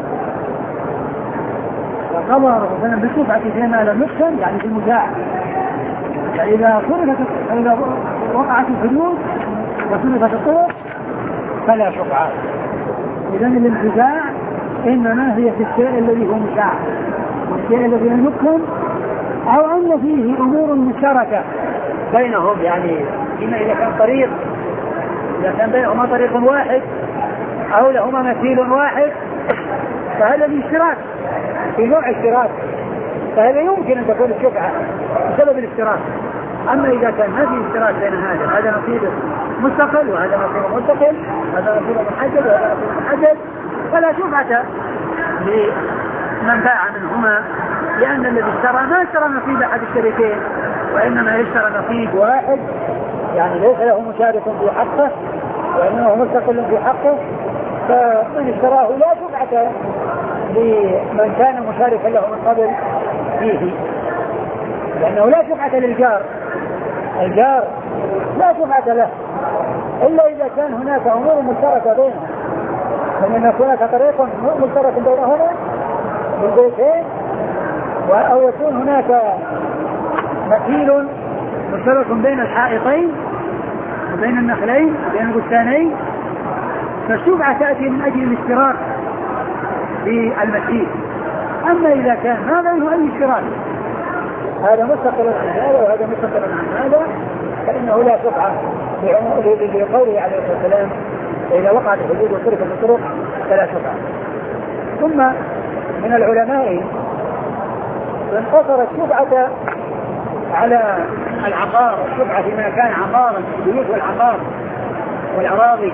وقضى رسول الله بالشفعة فيما لم يقسم، يعني في المشاع. فإذا صرفت فإذا وقعت الحدود وصرفت الطرق فلا شفعة. إذن الانتزاع إنما هي في الشيء الذي هو مشاع، والشيء الذي لم يقسم أو أن فيه أمور مشتركة بينهم، يعني إما إذا كان طريق إذا كان بينهما طريق واحد أو لهما مثيل واحد فهذا في اشتراك في نوع اشتراك، فهذا يمكن أن تكون الشفعة بسبب الاشتراك. أما إذا كان ما في اشتراك بين هذا هذا نصيب مستقل وهذا نصيب مستقل، هذا نصيب محدد وهذا نصيب محدد، فلا شفعة لمن باع منهما، لأن الذي اشترى ما اشترى نصيب أحد الشريكين وإنما اشترى نصيب واحد، يعني ليس له مشارك في حقه وإنه مستقل في حقه، فمن اشتراه لا شفعة لمن كان مشاركا له من قبل فيه، لأنه لا شفعة للجار، الجار لا شفعة له إلا إذا كان هناك أمور مشتركة بينهم، فمن هناك طريق مشترك بينهما بالبيتين، أو يكون هناك مثيل مشترك بين الحائطين وبين النخلين وبين البستانين، فالشفعة تأتي من أجل الاشتراك في المثيل. أما إذا كان ما بينه أي اشتراك، هذا مستقل عن هذا وهذا مستقل عن هذا، فإنه لا شفعة لقوله عليه الصلاة والسلام: إذا وقعت الحدود وصرفت الطرق فلا شفعة. ثم من العلماء من قصر الشفعة على العقار، الشفعة فيما كان عقارا، البيوت والعقار والأراضي،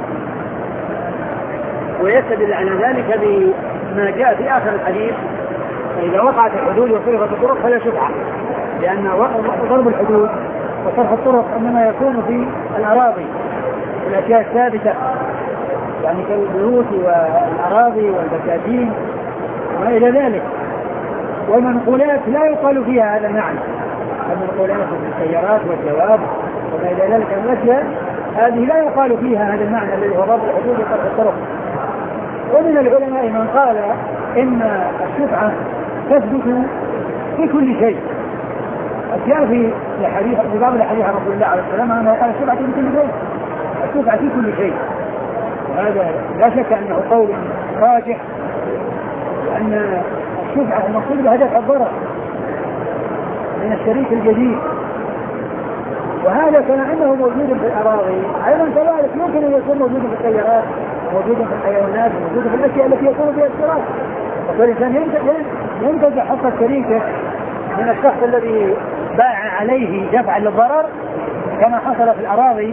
ويستدل على ذلك بما جاء في آخر الحديث: فإذا وقعت الحدود وصرفت الطرق فلا شفعة، لأن ضرب الحدود وصرف الطرق إنما يكون في الأراضي والأشياء الثابتة، يعني كالبيوت والأراضي والبساتين وما إلى ذلك. والمنقولات لا يقال فيها هذا المعنى، المنقولات السيارات والجواب وما إلى ذلك من الأشياء هذه لا يقال فيها هذا المعنى الذي هو ضرب الحدود وصرف الطرق. ومن العلماء من قال إن الشفعة تثبت في كل شيء، جاء في الحديث في بعض الحديث عن رسول الله عليه السلام أنه قال الشفعة في كل شيء، الشفعة في كل شيء. وهذا لا شك أنه قول راجح، أن الشفعة المقصود بها دفع الضرر من الشريك الجديد، وهذا كان عنده موجود في الأراضي أيضا كذلك يمكن أن يكون موجود في السيارات، موجود في الحيوانات، موجود في الأشياء التي يكون فيها اشتراك. فالإنسان ينتزع حق شريكه من الشخص الذي باع عليه دفعا للضرر كما حصل في الأراضي،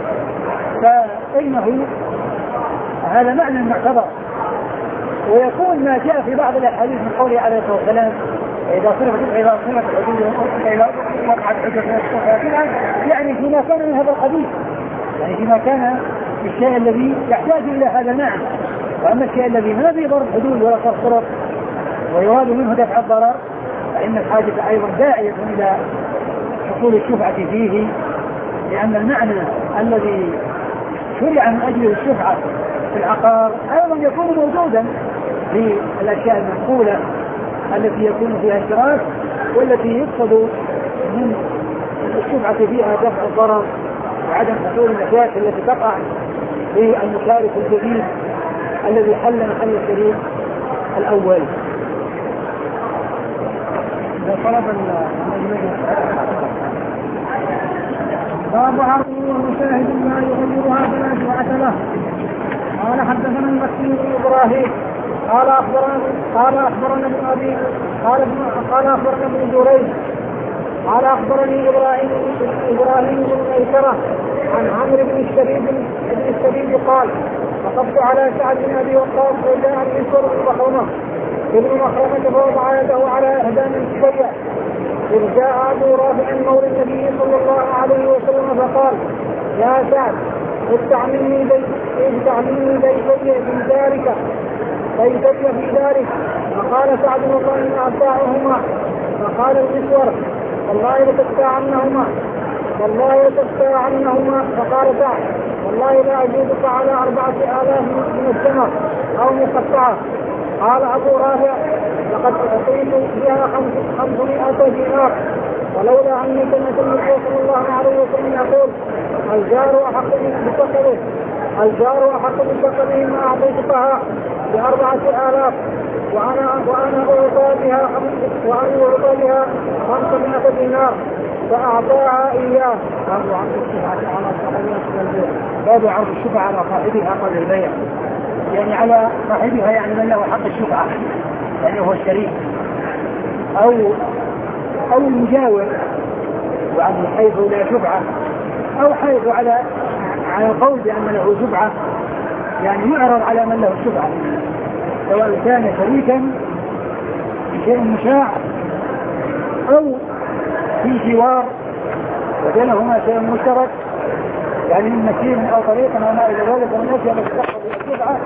فإنه هذا معنى معتبر. ويكون ما جاء في بعض الأحاديث من قوله عليه الصلاة والسلام إذا صرفت إذا صرفت الحدود إذا وقعت حدود يعني فيما كان من هذا القبيل، يعني فيما كان الشيء الذي يحتاج إلى هذا نعم. وأما الشيء الذي ما في ضرب حدود ولا صرف ويراد منه دفع الضرر فإن الحاجة أيضا داعية إلى حصول الشفعة فيه، لأن المعنى الذي شرع من أجل الشفعة في العقار أيضا يكون موجودا في الأشياء المنقولة التي يكون فيها اشتراك، والتي يقصد من الشفعة فيها دفع الضرر وعدم حصول المشاكل التي تقع في المشارك الجديد الذي حل محل الشريك الأول. طلب باب عرض ومشاهد ما يغيرها فلا شفعة له. قال حدثنا المكي بن ابراهيم قال اخبرنا قال اخبرنا ابن ابي قال قال اخبرنا ابن جريج قال اخبرني ابراهيم ابراهيم بن ميسره عن عمرو بن الشبيب بن الشبيب قال وقفت على سعد بن ابي وقاص وجاء المسور بن مخرمه ابن مخرمه فوضع يده على اهدام الشيع إذ جاء أبو رافع مولى النبي صلى الله عليه وسلم فقال يا سعد ادفع مني بيتي في دارك بيتي في دارك. فقال سعد والله إن أبتاعهما. فقال المسور والله لتبتاعنهما والله لتبتاعنهما. فقال سعد والله لا أجيبك على أربعة آلاف من السنة أو مقطعة. قال أبو رافع لقد أعطيت بها خمسمائة دينار ولولا أني كنت النبي صلى الله عليه وسلم يقول الجار أحق بسقطه الجار أحق بسقطه ما أعطيتها بأربعة آلاف وأنا وأنا أعطى بها وأنا أعطى بها خمسمائة دينار فأعطاها إياه. باب عرض الشفعة على صاحبها باب عرض الشفعة على صاحبها قبل البيع، يعني على صاحبها يعني من له حق الشفعة يعني هو الشريك أو أو المجاور وعن حيث لا شفعة أو حيث على على القول بأن له شفعة يعني يعرض على من له الشفعة سواء كان شريكا في شيء مشاع أو في جوار وبينهما شيء مشترك يعني من مسير أو طريق أو ما إلى ذلك من الأشياء التي تحصل بالشفعة.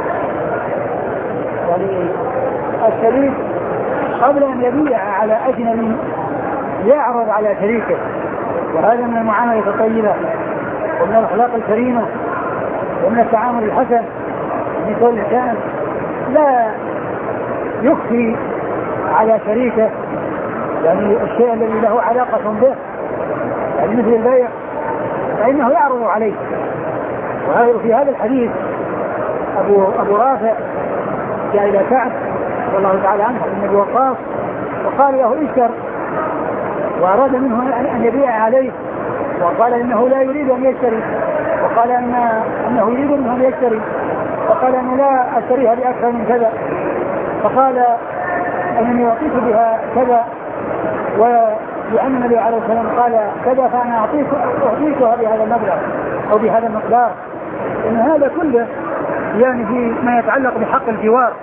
يعني الشريك قبل أن يبيع على أجنبي يعرض على شريكه، وهذا من المعاملة الطيبة ومن الأخلاق الكريمة ومن التعامل الحسن من كل إنسان لا يخفي على شريكه يعني الشيء الذي له علاقة به يعني مثل البيع فإنه يعرض عليه. وهذا في هذا الحديث أبو, أبو رافع جاء إلى سعد والله تعالى عنه بن أبي وقاص وقال له اشتر وأراد منه أن يبيع عليه وقال إنه لا يريد أن يشتري وقال إن أنه يريد منه أن يشتري فقال أنا لا أشتريها بأكثر من كذا فقال أنني أعطيك بها كذا ولأن النبي عليه الصلاة والسلام قال كذا فأنا أعطيك أعطيكها بهذا المبلغ أو بهذا المقدار. إن هذا كله يعني في ما يتعلق بحق الجوار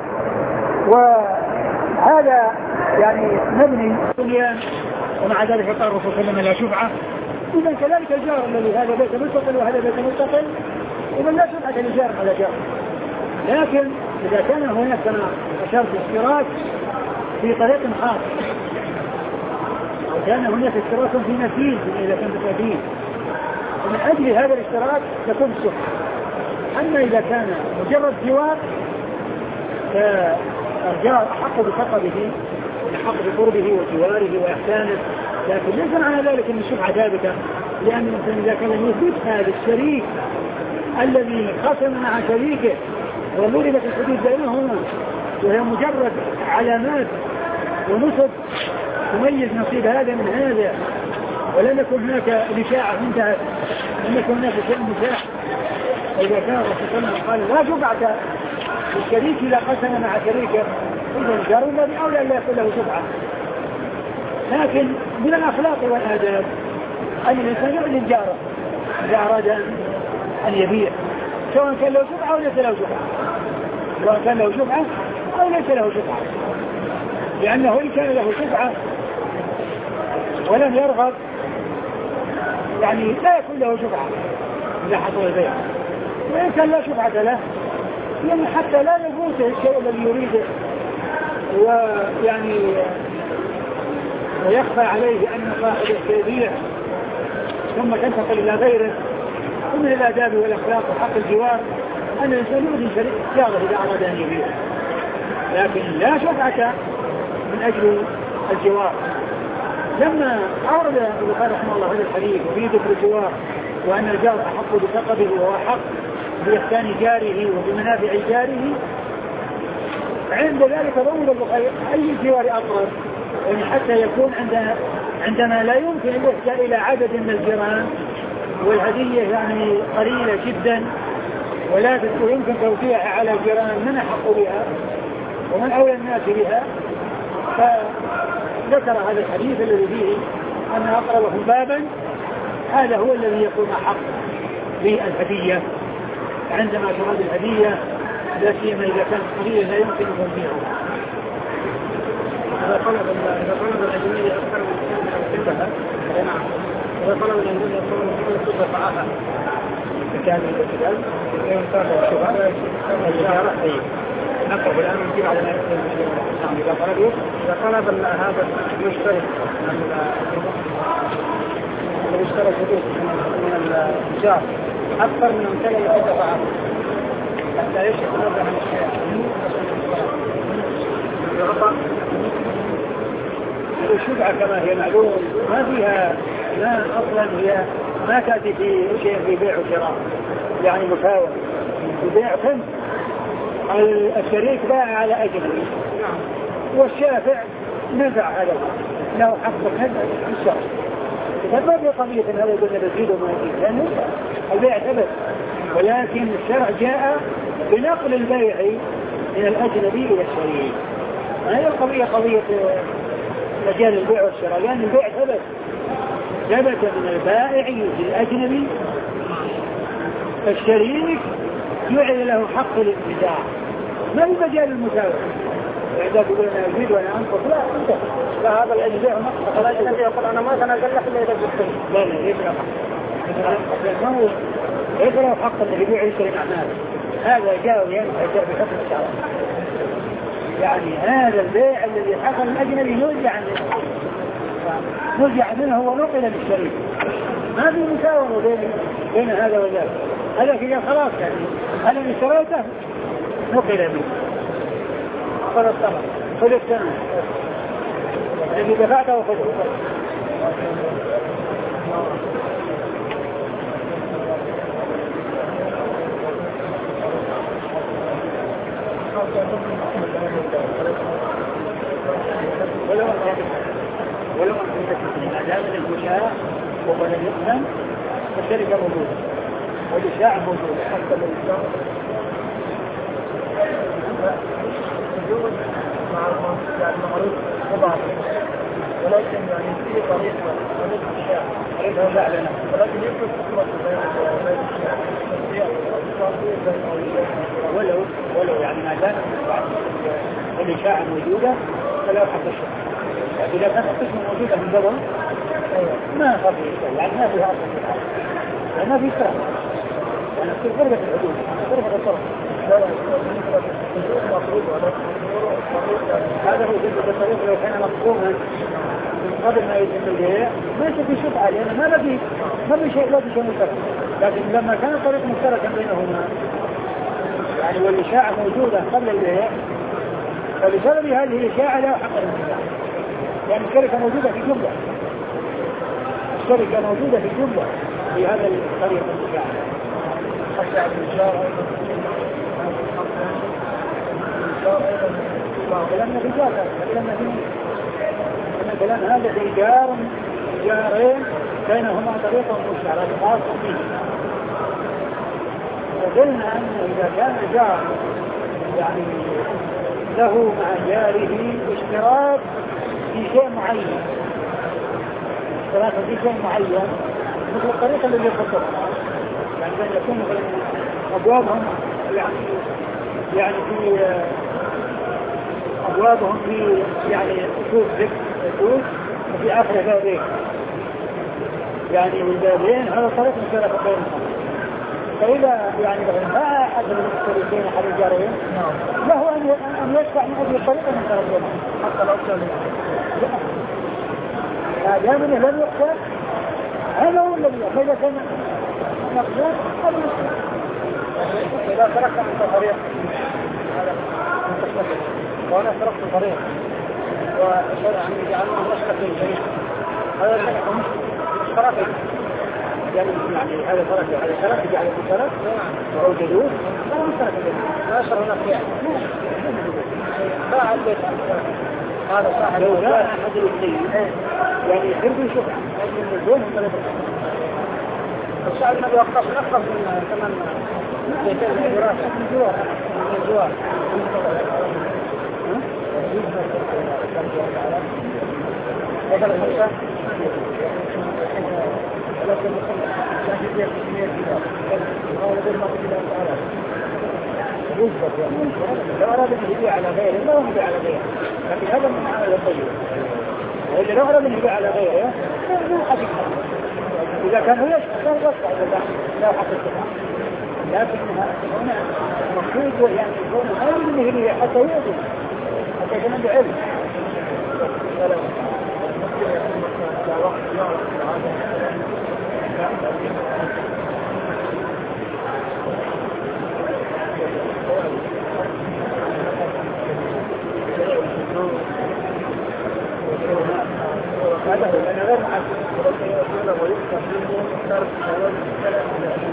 وهذا يعني مبني دنيا ومع ذلك قال الرسول صلى الله عليه وسلم لا شفعة. إذا كذلك الجار الذي هذا بيت مستقل وهذا بيت مستقل إذا لا شفعة للجار على جار. لكن إذا كان هناك كما أشرت اشتراك في طريق خاص أو كان هناك اشتراك في نفيذ إذا كان بتنفيذ ومن أجل هذا الاشتراك تكون الشفعة. أما إذا كان مجرد جوار فالجار أحق بخطبه أحق بقربه وجواره وإحسانه لكن ليس معنى ذلك أن الشفعة ثابتة، لأن الإنسان إذا كان يثبتها للشريك الذي خصم مع شريكه وضربت الحدود بينهما وهي مجرد علامات ونصب تميز نصيب هذا من هذا، ولم يكن هناك إشاعة انتهت، لم يكن هناك شيء مشاع. إذا كان الرسول صلى الله عليه وسلم قال لا شفعة للشريك إذا قسم مع شريكه، إذا الجار الذي أولى أن لا يكون له شفعة. لكن من الأخلاق والآداب أن الإنسان يعلن جاره إذا أراد أن يبيع، سواء كان له شفعة أو ليس له شفعة، سواء كان له شفعة أو ليس له شفعة، لأنه إن كان له شفعة ولم يرغب يعني لا يكون له شفعة إذا حصل البيع، وإن كان لا شفعة له يعني حتى لا يفوته الشيء الذي يريده ويعني ويخفى عليه أن صاحبه سيبيع ثم تنتقل إلى غيره. ومن الآداب والأخلاق وحق الجوار أن الإنسان يؤذي شريك جاره إذا أراد أن يبيع، لكن لا شفعة من أجل الجوار. لما أورد البخاري رحمه الله هذا الحديث وفيه ذكر الجوار وأن الجار أحق بثقبه وهو أحق بإحسان جاره وبمنافع جاره، عند ذلك ضمن البخاري أي الجوار أقرب، يعني حتى يكون عندنا عندما لا يمكن الإحسان إلى عدد من الجيران والهدية يعني قليلة جدا ولا يمكن توزيعها على الجيران من أحق بها ومن أولى الناس بها، فذكر هذا الحديث الذي فيه أن أقربهم بابا هذا هو الذي يكون أحق بالهدية عندما تراد الهدية، لا سيما إذا كانت قليلة لا يمكن توزيعها. إذا طلب إذا طلب الأجنبي أكثر من الصفة نعم، إذا طلب الأجنبي أكثر من الصفة فعافى كان الكتاب ينتهى الشبهة الإشارة أي نقرب الآن نجيب على نعم. إذا طلب إذا طلب هذا المشترك المشترك من الجار أكثر من أمثال الصفة فعافى حتى يشهد هذا عن الشيء الشفعة كما هي معلوم ما فيها ما أصلا هي ما تأتي في شيء في بيع وشراء يعني مساوى، البيع كم الشريك باع على أجنبي والشافع نزع هذا له حق هذا الشرع، فما في قضية أن هذا يقول بزيد وما يزيد لأنه البيع ثبت، ولكن الشرع جاء بنقل البيع من الأجنبي إلى الشريك. هذه القضية قضية مجال البيع والشراء، لأن يعني البيع ثبت ثبت من البائع للأجنبي، الشريك يعلن له حق الانتزاع ما في مجال المساواة. إذا يقول أنا أزيد وأنا أنقص لا أنت لا هذا الأجنبي نقص فلا الأجنبي يقول أنا ما أنا أقول لك إلا إذا جبت لا لا يبقى حق ما هو يبقى له حق اللي يبيع يشتري أعمال، هذا جاء وينفع جاء بحكم الشرع، يعني هذا البيع الذي حصل الأجنبي نزع عنه نزع منه ونقل للشريك، ما في مساواة بين بين هذا وذاك، هذا كذا خلاص يعني أنا اللي اشتريته نقل منه خذ الثمن خذ الثمن الذي دفعته وخذه. ولو ولو أن تكون العذاب للمشاة وولم يقدم فالشركة موجودة والإشاعة موجودة حتى الإشاعة موجود مع المعروف وبعض، ولكن يعني في طريقة طريقة الإشاعة طريقة زعلنا، ولكن يمكن تخلص بين الإشاعة ولو ولو يعني ما دام الإشاعة موجودة فلا حق الشرع، إذا كانت القسمة موجودة من قبل ما خفي يعني ما فيها أصل في الحال يعني ما في إسراف يعني في غربة الحدود غربة الطرف هذا هو جزء الطريق. لو كان مفهوما من قبل ما يتم البيع ما في شفعة لأنه ما بقي ما في شيء لا في شيء مشترك، لكن لما كان الطريق مشتركا بينهما يعني والإشاعة موجودة قبل البيع فبسبب هذه الإشاعة لا حق الانتفاع، يعني الشركة موجودة في جملة الشركة موجودة في الجملة في هذا الطريق النكاح. حتى الإنشار أيضا الإنشار أيضا كلامنا في جارة كلامنا في كلام هذا في جار جارين بينهما طريقة مشتركة خاصة فيه. وقلنا أن إذا كان جار يعني له مع جاره اشتراك في شيء معين اشتراك في شيء معين مثل الطريقة الذي يخطرها يعني أن يكون أبوابهم يعني يعني في أبوابهم في يعني سوق سوق وفي آخر بابين يعني البابين هذا طريق مشترك بينهم. فإذا يعني ما أحد من الطريقين أحد الجارين له أن يدفع من أجل الطريق من طرفهما حتى لو كان ما دام أنه لم يقصر هذا هو الذي فإذا كان مقصود هذا مقصود. إذا تركت من طريق هذا مستقبل وأنا تركت الطريق وشرع أن يجعلنا نشرك الطريق هذا شرع مشترك يعني يعني هذا فرق هذا فرق يعني فرق ووجدوه هذا مشترك ما شرنا فيه ما عدت هذا صاحب لو لا أحد الاثنين يعني يحب يشوف من الزون من الشعب النبي وقف نقص من ثمن من الجوار من الجوار من الجوار هذا الخمسة لكن لكن لو أراد أن يبيع على غيره لا يبيع على غيره لكن هذا من عمل الطيب. وإذا لو أراد أن يبيع على غيره لا حق إذا كان هو لا يصح لا حق الصحة. لكن هنا مفروض يعني يكون هذه المهنية حتى يؤذي حتى يكون عنده علم. هذا هو أنا غير معك ويكتب منه صار الشباب الكلام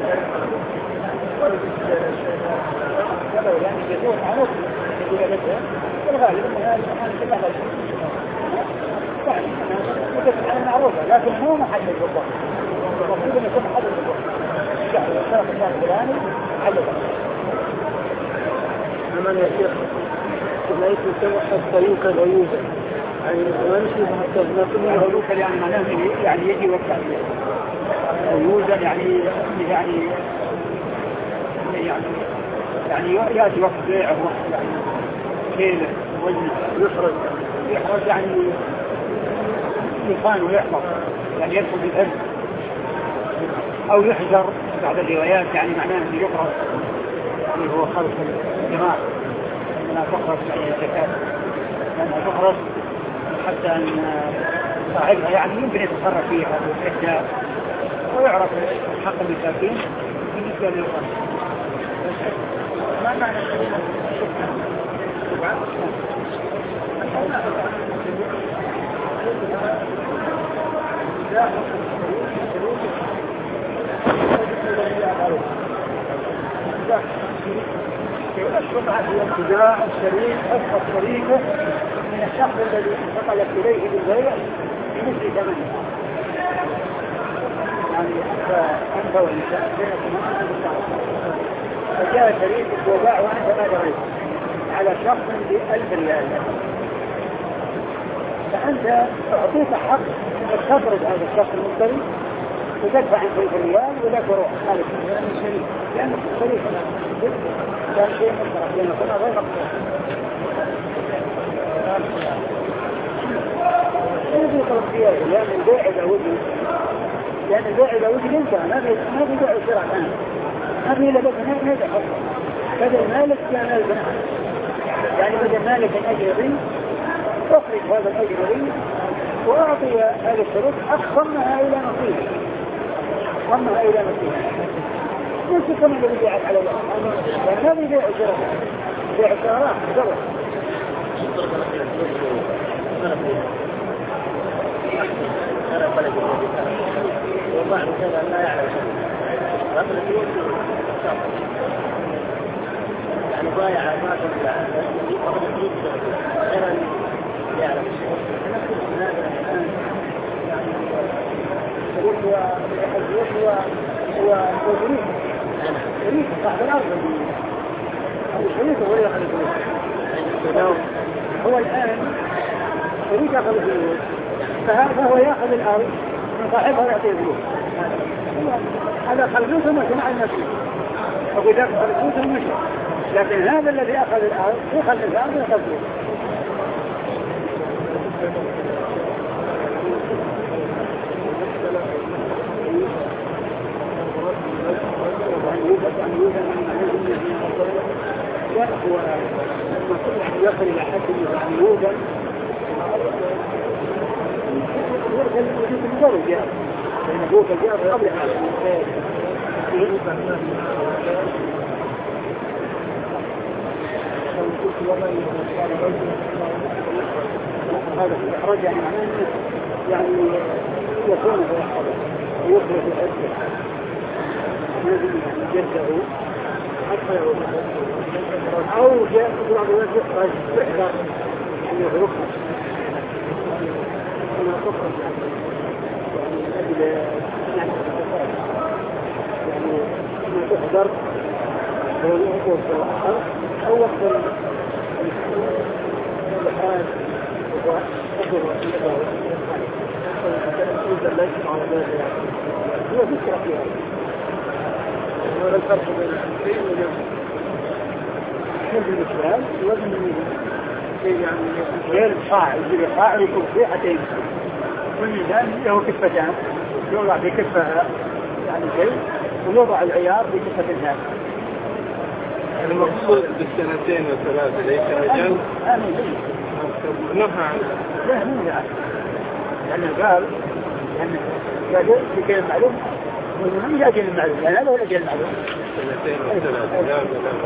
هذا هو يعني جزء معروف يقول لك الغالب أن هذا الحال كله صحيح متفق معروفة لكن هو محدد بالضبط المفروض أن يكون محدد بالضبط يعني الشرف الناس الفلاني محدد أمان يا شيخ ليس سمح الطريق لا يوجد يعني نمشي حتى نكون الهلوك يعني معناه يعني يجي وقت يوجد يعني يعني يعني يعني يأتي وقت بيع وقت يعني كيله وزن يخرج يخرج يعني يخان ويحفظ يعني يدخل بالأرض أو يحجر بعض الروايات يعني معناه أنه يقرأ اللي هو خلق الجماعة أنها تخرج يعني الزكاة لأنها تخرج حتى أن صاحبها يعني يمكن يتصرف فيها ويحدى ويعرف حق المساكين بالنسبة للغرب. ما معنى الشفعة هي ابتداء الشريك أسقط شريكه من الشخص الذي انتقلت إليه بالبيع بمثل ثمنه يعني أنت والنساء بينكم أنت بالتعصب فجاء شريك وباع وأنت ما دريت على شخص بألف ريال فأنت أعطيك حق أن تخرج هذا الشخص المشتري وتدفع عن ألف ريال ولا تروح خالص لأن الشريك لأن الشريك كان شيء مشترك لأنكم غير مقصود هذه طرفية لأن البيع إذا وجد لأن البيع إذا وجد أنت ما في بيع الشراء الآن ما في إلا بس ما يدع أصلا بدل مالك كان البناء يعني بدل مالك الأجري أخرج هذا الأجري وأعطي هذا الشروط أخصمها إلى نصيبه ضمها إلى نصيبه نفس كما الذي بيعت على الله لأن هذا بيع الشراء بيع الشراء مجرد أنا والله كذا لا يعلم يعني ضايع ما تطلع قبل الجود غير أن يعلم هو هو هو هو شريك شريك صاحب الأرض أو شريك هو يأخذ الفلوس هو الآن شريك يأخذ الفلوس فهو يأخذ الأرض من صاحبها ويعطيه الفلوس هذا خلفوه ثم مع النفس وقد خلفوه ثم مشى لكن هذا الذي أخذ الأرض يخلف الأرض ويخلفوه يصل إلى حد يوجد يرسل وجود الزوج يعني لأن أبوك جاء قبل هذا هذا الإحراج يعني معناه يعني يكون في الحضر ويخرج الأسر يجب أن يجده حتى يعود أو جاء بعض الوجه قد تحضر أن يغرقه أنا أفكر يعني من أجل يعني يعني أن تحضر وليكون في الأحر أو وقت الإحراج وأجر الإحراج إذا ليس على ذلك هو فكرة فيها وهذا الفرق بين الحديثين واليوم وزن الإسلام وزن يعني غير صاع يجري صاع يكون فيه حتى والميزان له كفتان يوضع في كفة يعني شيء ويوضع العيار في كفة الناس. المقصود بالسنتين وثلاثة ليس أجل نهى عنه لا نهى عنه لأنه قال لأنه قال في كلمة معلوم ومن لا أجل المعلوم لأن هذا هو الأجل المعلوم سنتين وثلاثة لا لا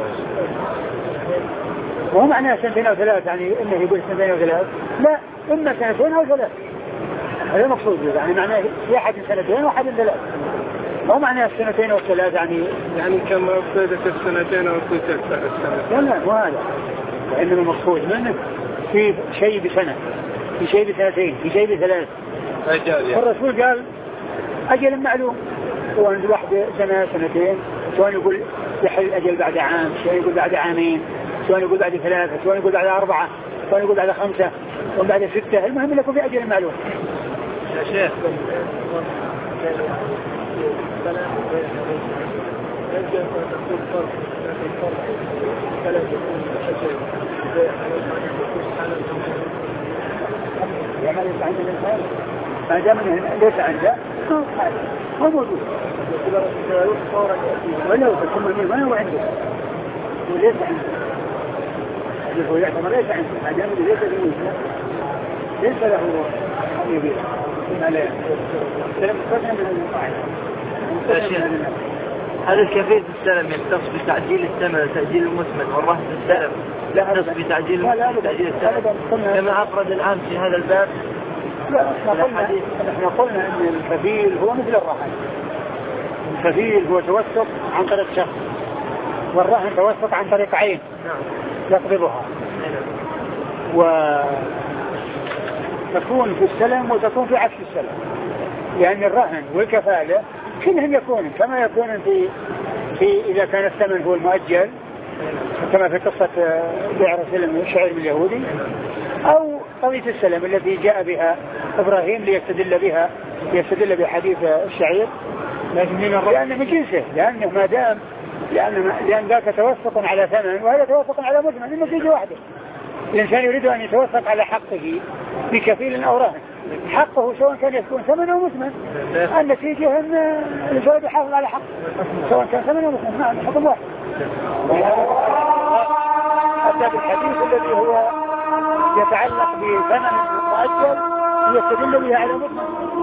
وهو معناه سنتين أو ثلاث يعني إنه يقول سنتين أو ثلاث لا إما سنتين أو ثلاث هذا مقصود يعني معناه في أحد سنتين وأحد ثلاث هو معناه السنتين أو ثلاث يعني يعني كما ابتدت السنتين أو ثلاث السنتين لا وهذا وإنما المقصود منه في شيء بسنة في شيء بسنتين في شيء بثلاث أجل يعني. والرسول قال أجل معلوم هو عند واحدة سنة سنتين سواء يقول يحل أجل بعد عام سواء يقول بعد عامين سواء يقول بعد ثلاثة سواء يقول بعد أربعة سواء يقول بعد خمسة سواء بعد ستة المهم لكم في أجل معلوم يا شيخ ما دام ليس عنده هو موجود ولو ثم ما هو عنده وليس عنده هو يعتبر ليس عنده ما دام ليس عنده ليس له أن يبيع ما لا هذا الكفيل في السلم يختص بتعجيل الثمن وتأجيل المثمن والرهن في السلم يختص بتعجيل تأجيل الثمن كما أفرد العام في هذا الباب. لا احنا قلنا احنا قلنا ان الكفيل هو مثل الرهن الكفيل هو توثق عن طريق شخص والرهن توثق عن طريق عين يقبضها وتكون في السلم وتكون في عكس السلم لأن الرهن والكفالة كلهم يكون كما يكون في في إذا كان الثمن هو المؤجل كما في قصة بيع رسول الشعير اليهودي أو قضية السلم التي جاء بها إبراهيم ليستدل بها يستدل بحديث الشعير لأنه من جنسه لأنه ما دام لأن لأن ذاك توثق على ثمن وهذا توثق على مثمن النتيجة واحدة. الإنسان يريد أن يتوثق على حقه بكفيل أو رهن حقه سواء كان يكون ثمن أو مثمن النتيجة أن الإنسان يحافظ على حقه سواء كان ثمن أو مثمن نعم حكم واحد. حتى بالحديث الذي هو يتعلق بثمن مؤجل يستدل به على مثمن